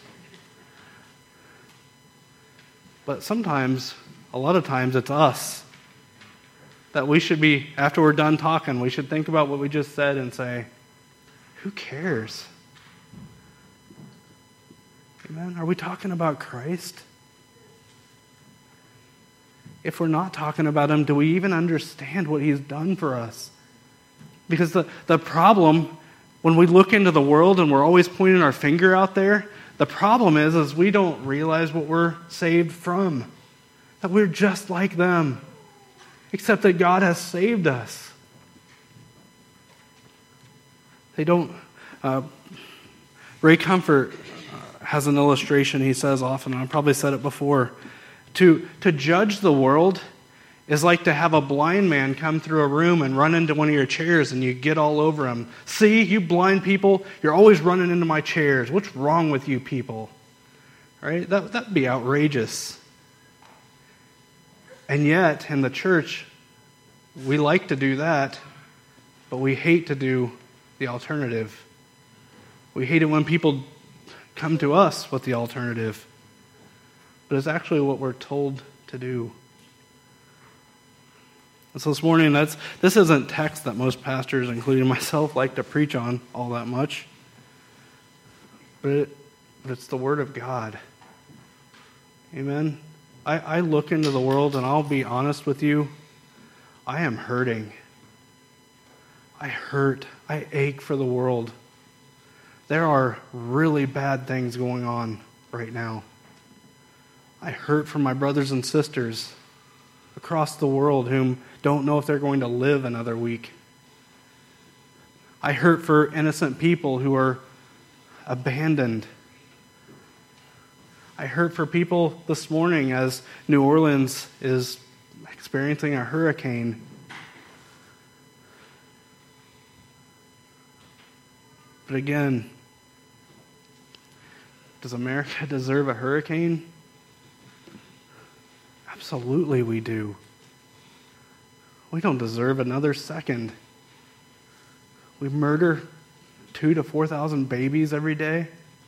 But sometimes, a lot of times, it's us. That we should be, after we're done talking, we should think about what we just said and say, who cares? Amen? Are we talking about Christ? If we're not talking about Him, do we even understand what He's done for us? Because the, the problem, when we look into the world and we're always pointing our finger out there, the problem is, is we don't realize what we're saved from. That we're just like them. Except that God has saved us. They don't... Uh, Ray Comfort has an illustration he says often, and I've probably said it before. To, to judge the world is like to have a blind man come through a room and run into one of your chairs and you get all over him. See, you blind people, you're always running into my chairs. What's wrong with you people? Right? That, that'd be outrageous. And yet, in the church, we like to do that, but we hate to do the alternative. We hate it when people come to us with the alternative. But it's actually what we're told to do. And so this morning, that's this isn't text that most pastors, including myself, like to preach on all that much. But, it, but it's the Word of God. Amen? I, I look into the world, and I'll be honest with you, I am hurting. I hurt. I ache for the world. There are really bad things going on right now. I hurt for my brothers and sisters across the world whom don't know if they're going to live another week. I hurt for innocent people who are abandoned. I hurt for people this morning as New Orleans is experiencing a hurricane. But again, does America deserve a hurricane? Absolutely we do. We don't deserve another second. We murder two to four thousand babies every day.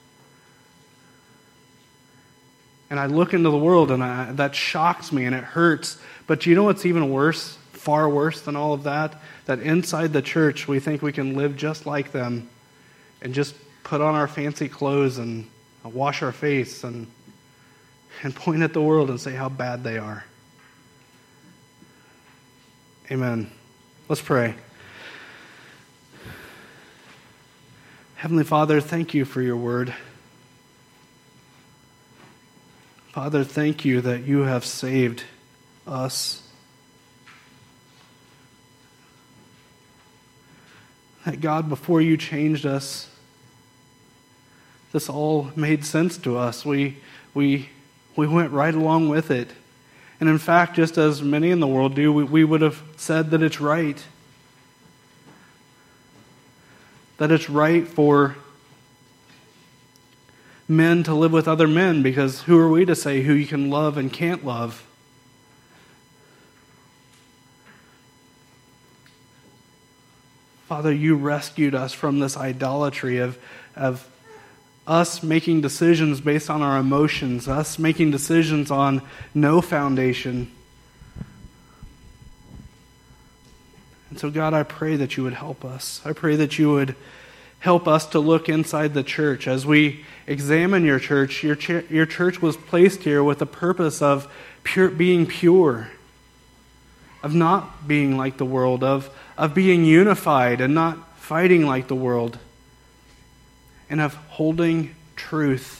And I look into the world and I, that shocks me and it hurts. But you know what's even worse, far worse than all of that? That inside the church we think we can live just like them and just put on our fancy clothes and wash our face and and point at the world and say how bad they are. Amen. Let's pray. Heavenly Father, thank you for your word. Father, thank you that you have saved us. That God, before you changed us, this all made sense to us. We we we went right along with it. And in fact, just as many in the world do, we, we would have said that it's right. That it's right for men to live with other men, because who are we to say who you can love and can't love? Father, you rescued us from this idolatry of, of us making decisions based on our emotions, us making decisions on no foundation. And so, God, I pray that you would help us. I pray that you would help us to look inside the church. As we examine your church, your, ch- your church was placed here with the purpose of pure, being pure, of not being like the world, of, of being unified and not fighting like the world. and of holding truth.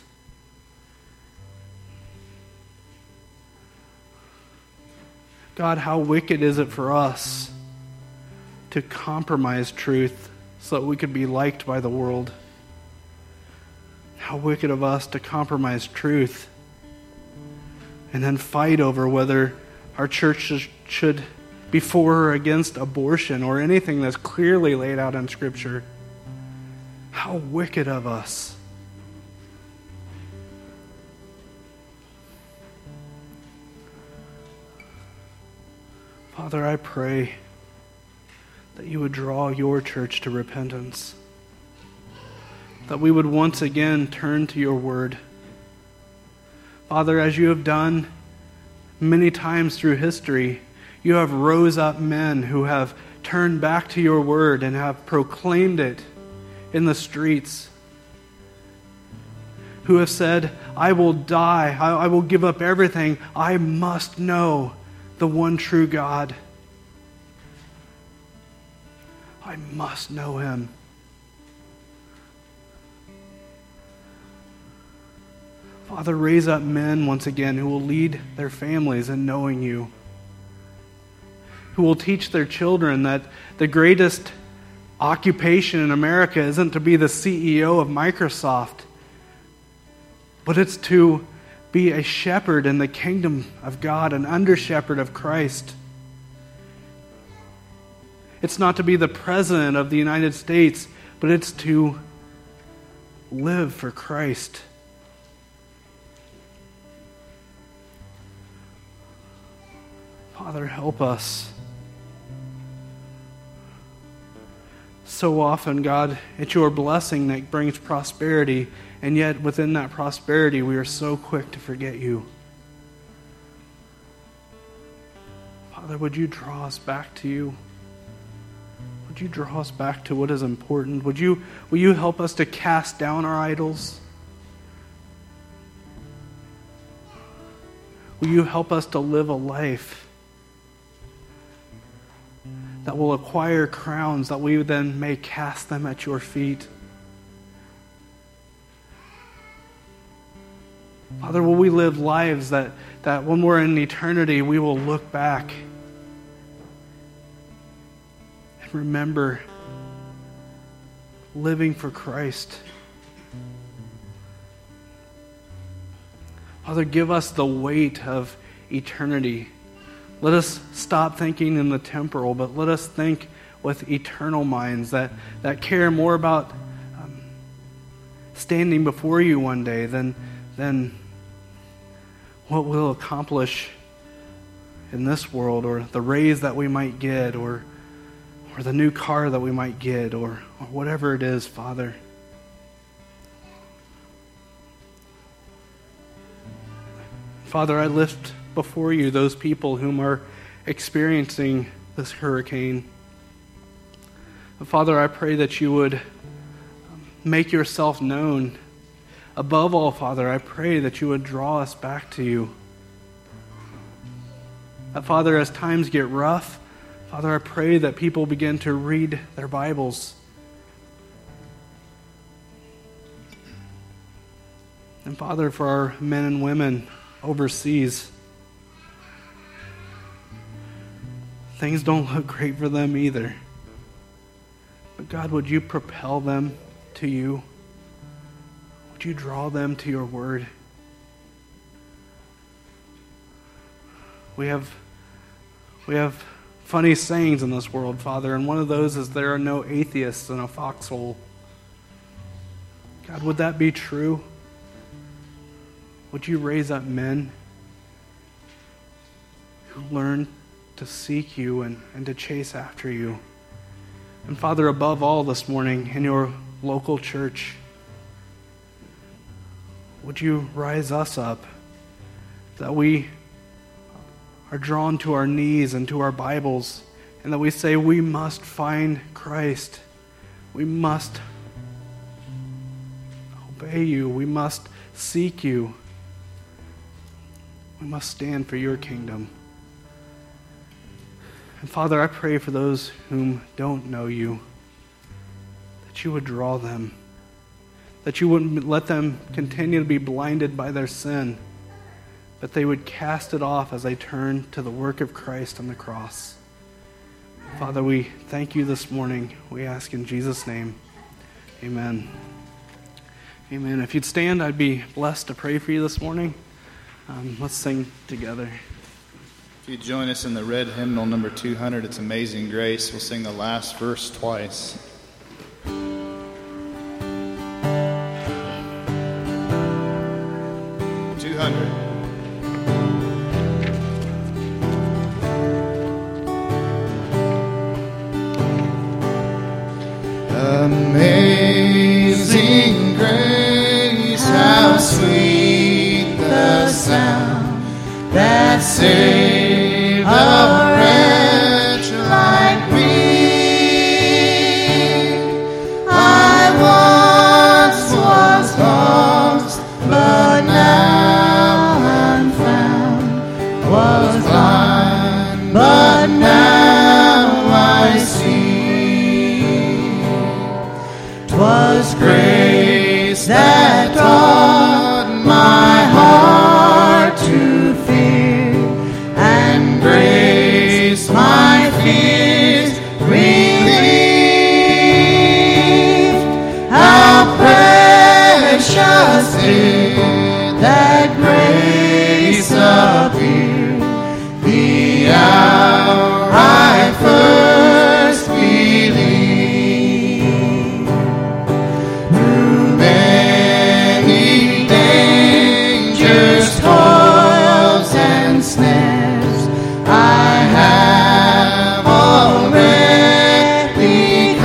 God, how wicked is it for us to compromise truth so that we could be liked by the world? How wicked of us to compromise truth and then fight over whether our church should be for or against abortion or anything that's clearly laid out in Scripture. How wicked of us. Father, I pray that you would draw your church to repentance, that we would once again turn to your word. Father, as you have done many times through history, you have rose up men who have turned back to your word and have proclaimed it in the streets, who have said, I will die, I, I will give up everything, I must know the one true God. I must know him. Father, raise up men once again who will lead their families in knowing you, who will teach their children that the greatest occupation in America isn't to be the C E O of Microsoft, but it's to be a shepherd in the kingdom of God, an under-shepherd of Christ. It's not to be the president of the United States, but it's to live for Christ. Father, help us. So often, God, it's your blessing that brings prosperity, and yet within that prosperity, we are so quick to forget you. Father, would you draw us back to you? Would you draw us back to what is important? Would you, will you help us to cast down our idols? Will you help us to live a life that will acquire crowns that we then may cast them at your feet? Father, will we live lives that, that when we're in eternity, we will look back and remember living for Christ? Father, give us the weight of eternity. Let us stop thinking in the temporal, but let us think with eternal minds that, that care more about um, standing before you one day than, than what we'll accomplish in this world, or the raise that we might get, or, or the new car that we might get, or, or whatever it is, Father. Father, I lift before you those people whom are experiencing this hurricane. Father, I pray that you would make yourself known. Above all, Father, I pray that you would draw us back to you. That, Father, as times get rough, Father, I pray that people begin to read their Bibles. And Father, for our men and women overseas, things don't look great for them either. But God, would you propel them to you? Would you draw them to your word? We have we have funny sayings in this world, Father, and one of those is there are no atheists in a foxhole. God, would that be true? Would you raise up men who learn to seek you and, and to chase after you? And Father, above all this morning in your local church, would you rise us up that we are drawn to our knees and to our Bibles, and that we say we must find Christ. We must obey you. We must seek you. We must stand for your kingdom. And Father, I pray for those whom don't know you, that you would draw them, that you wouldn't let them continue to be blinded by their sin, but they would cast it off as they turn to the work of Christ on the cross. Father, we thank you this morning. We ask in Jesus' name. Amen. Amen. If you'd stand, I'd be blessed to pray for you this morning. Um, let's sing together. If you join us in the red hymnal number two hundred, it's Amazing Grace. We'll sing the last verse twice. two hundred. Amazing grace, how sweet the sound that saved a wretch like me. I once was lost, but now I'm found. Was blind, but now I see. 'Twas grace that taught my heart to fear, and grace my fears relieved. How precious did that grace appear, the hour I first believed. Through many dangers, toils, and snares, I have already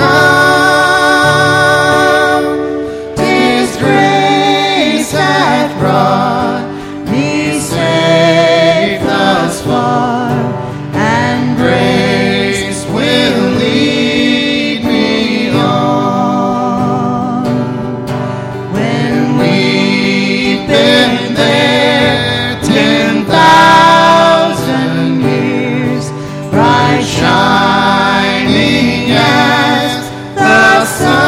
come. 'Tis grace hath brought me safe thus far, and grace will lead me on. When we've been there ten thousand years, bright shining as the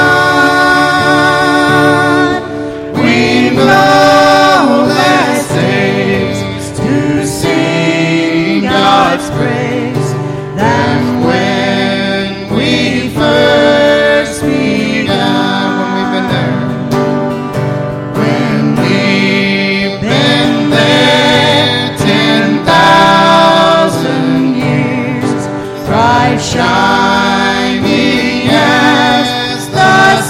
sun, we've no less days to sing God's praise than when we first began. When we've been there, when we've been there ten thousand years, bright shining as the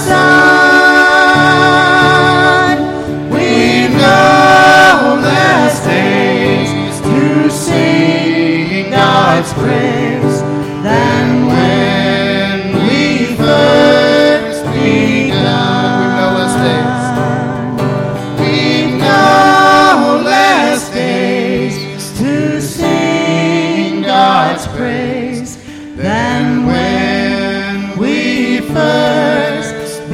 sun, we've no less days to sing God's praise than when we first began. We've no less days to sing God's praise than when we first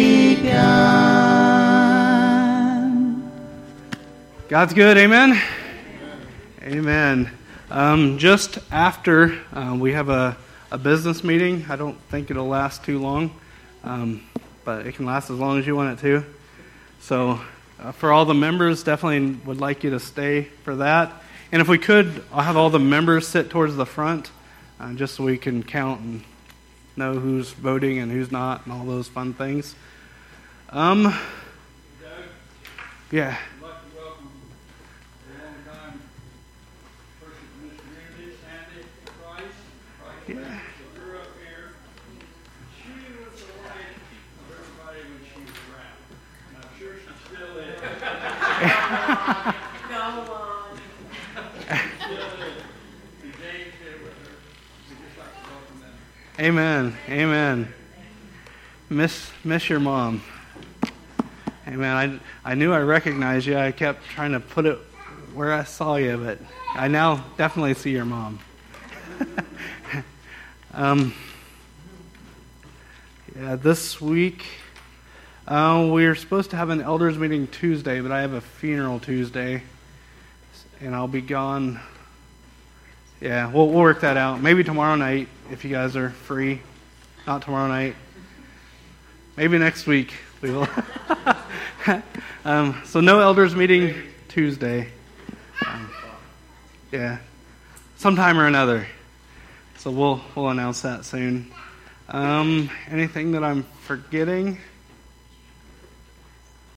began. God's good, amen? Amen. Um, just after, uh, we have a, a business meeting. I don't think it'll last too long, um, but it can last as long as you want it to. So uh, for all the members, definitely would like you to stay for that. And if we could, I'll have all the members sit towards the front, uh, just so we can count and know who's voting and who's not and all those fun things. Um, Doug, yeah. I'd like to welcome a long-time person from this community, Sandy Price. Price, Yeah. she grew up here. She was the light of everybody when she was around. And I'm sure she still is. Go on. Still is. And James here with her. We'd just like to welcome them. Amen. Amen. Miss miss your mom. Amen. I I knew I recognized you. I kept trying to put it where I saw you, but I now definitely see your mom. um, yeah, this week uh, we were supposed to have an elders meeting Tuesday, but I have a funeral Tuesday, and I'll be gone. Yeah, we'll, we'll work that out. Maybe tomorrow night if you guys are free. Not tomorrow night. Maybe next week we will. um, so no elders meeting Tuesday. Um, yeah, sometime or another. So we'll we'll announce that soon. Um, anything that I'm forgetting?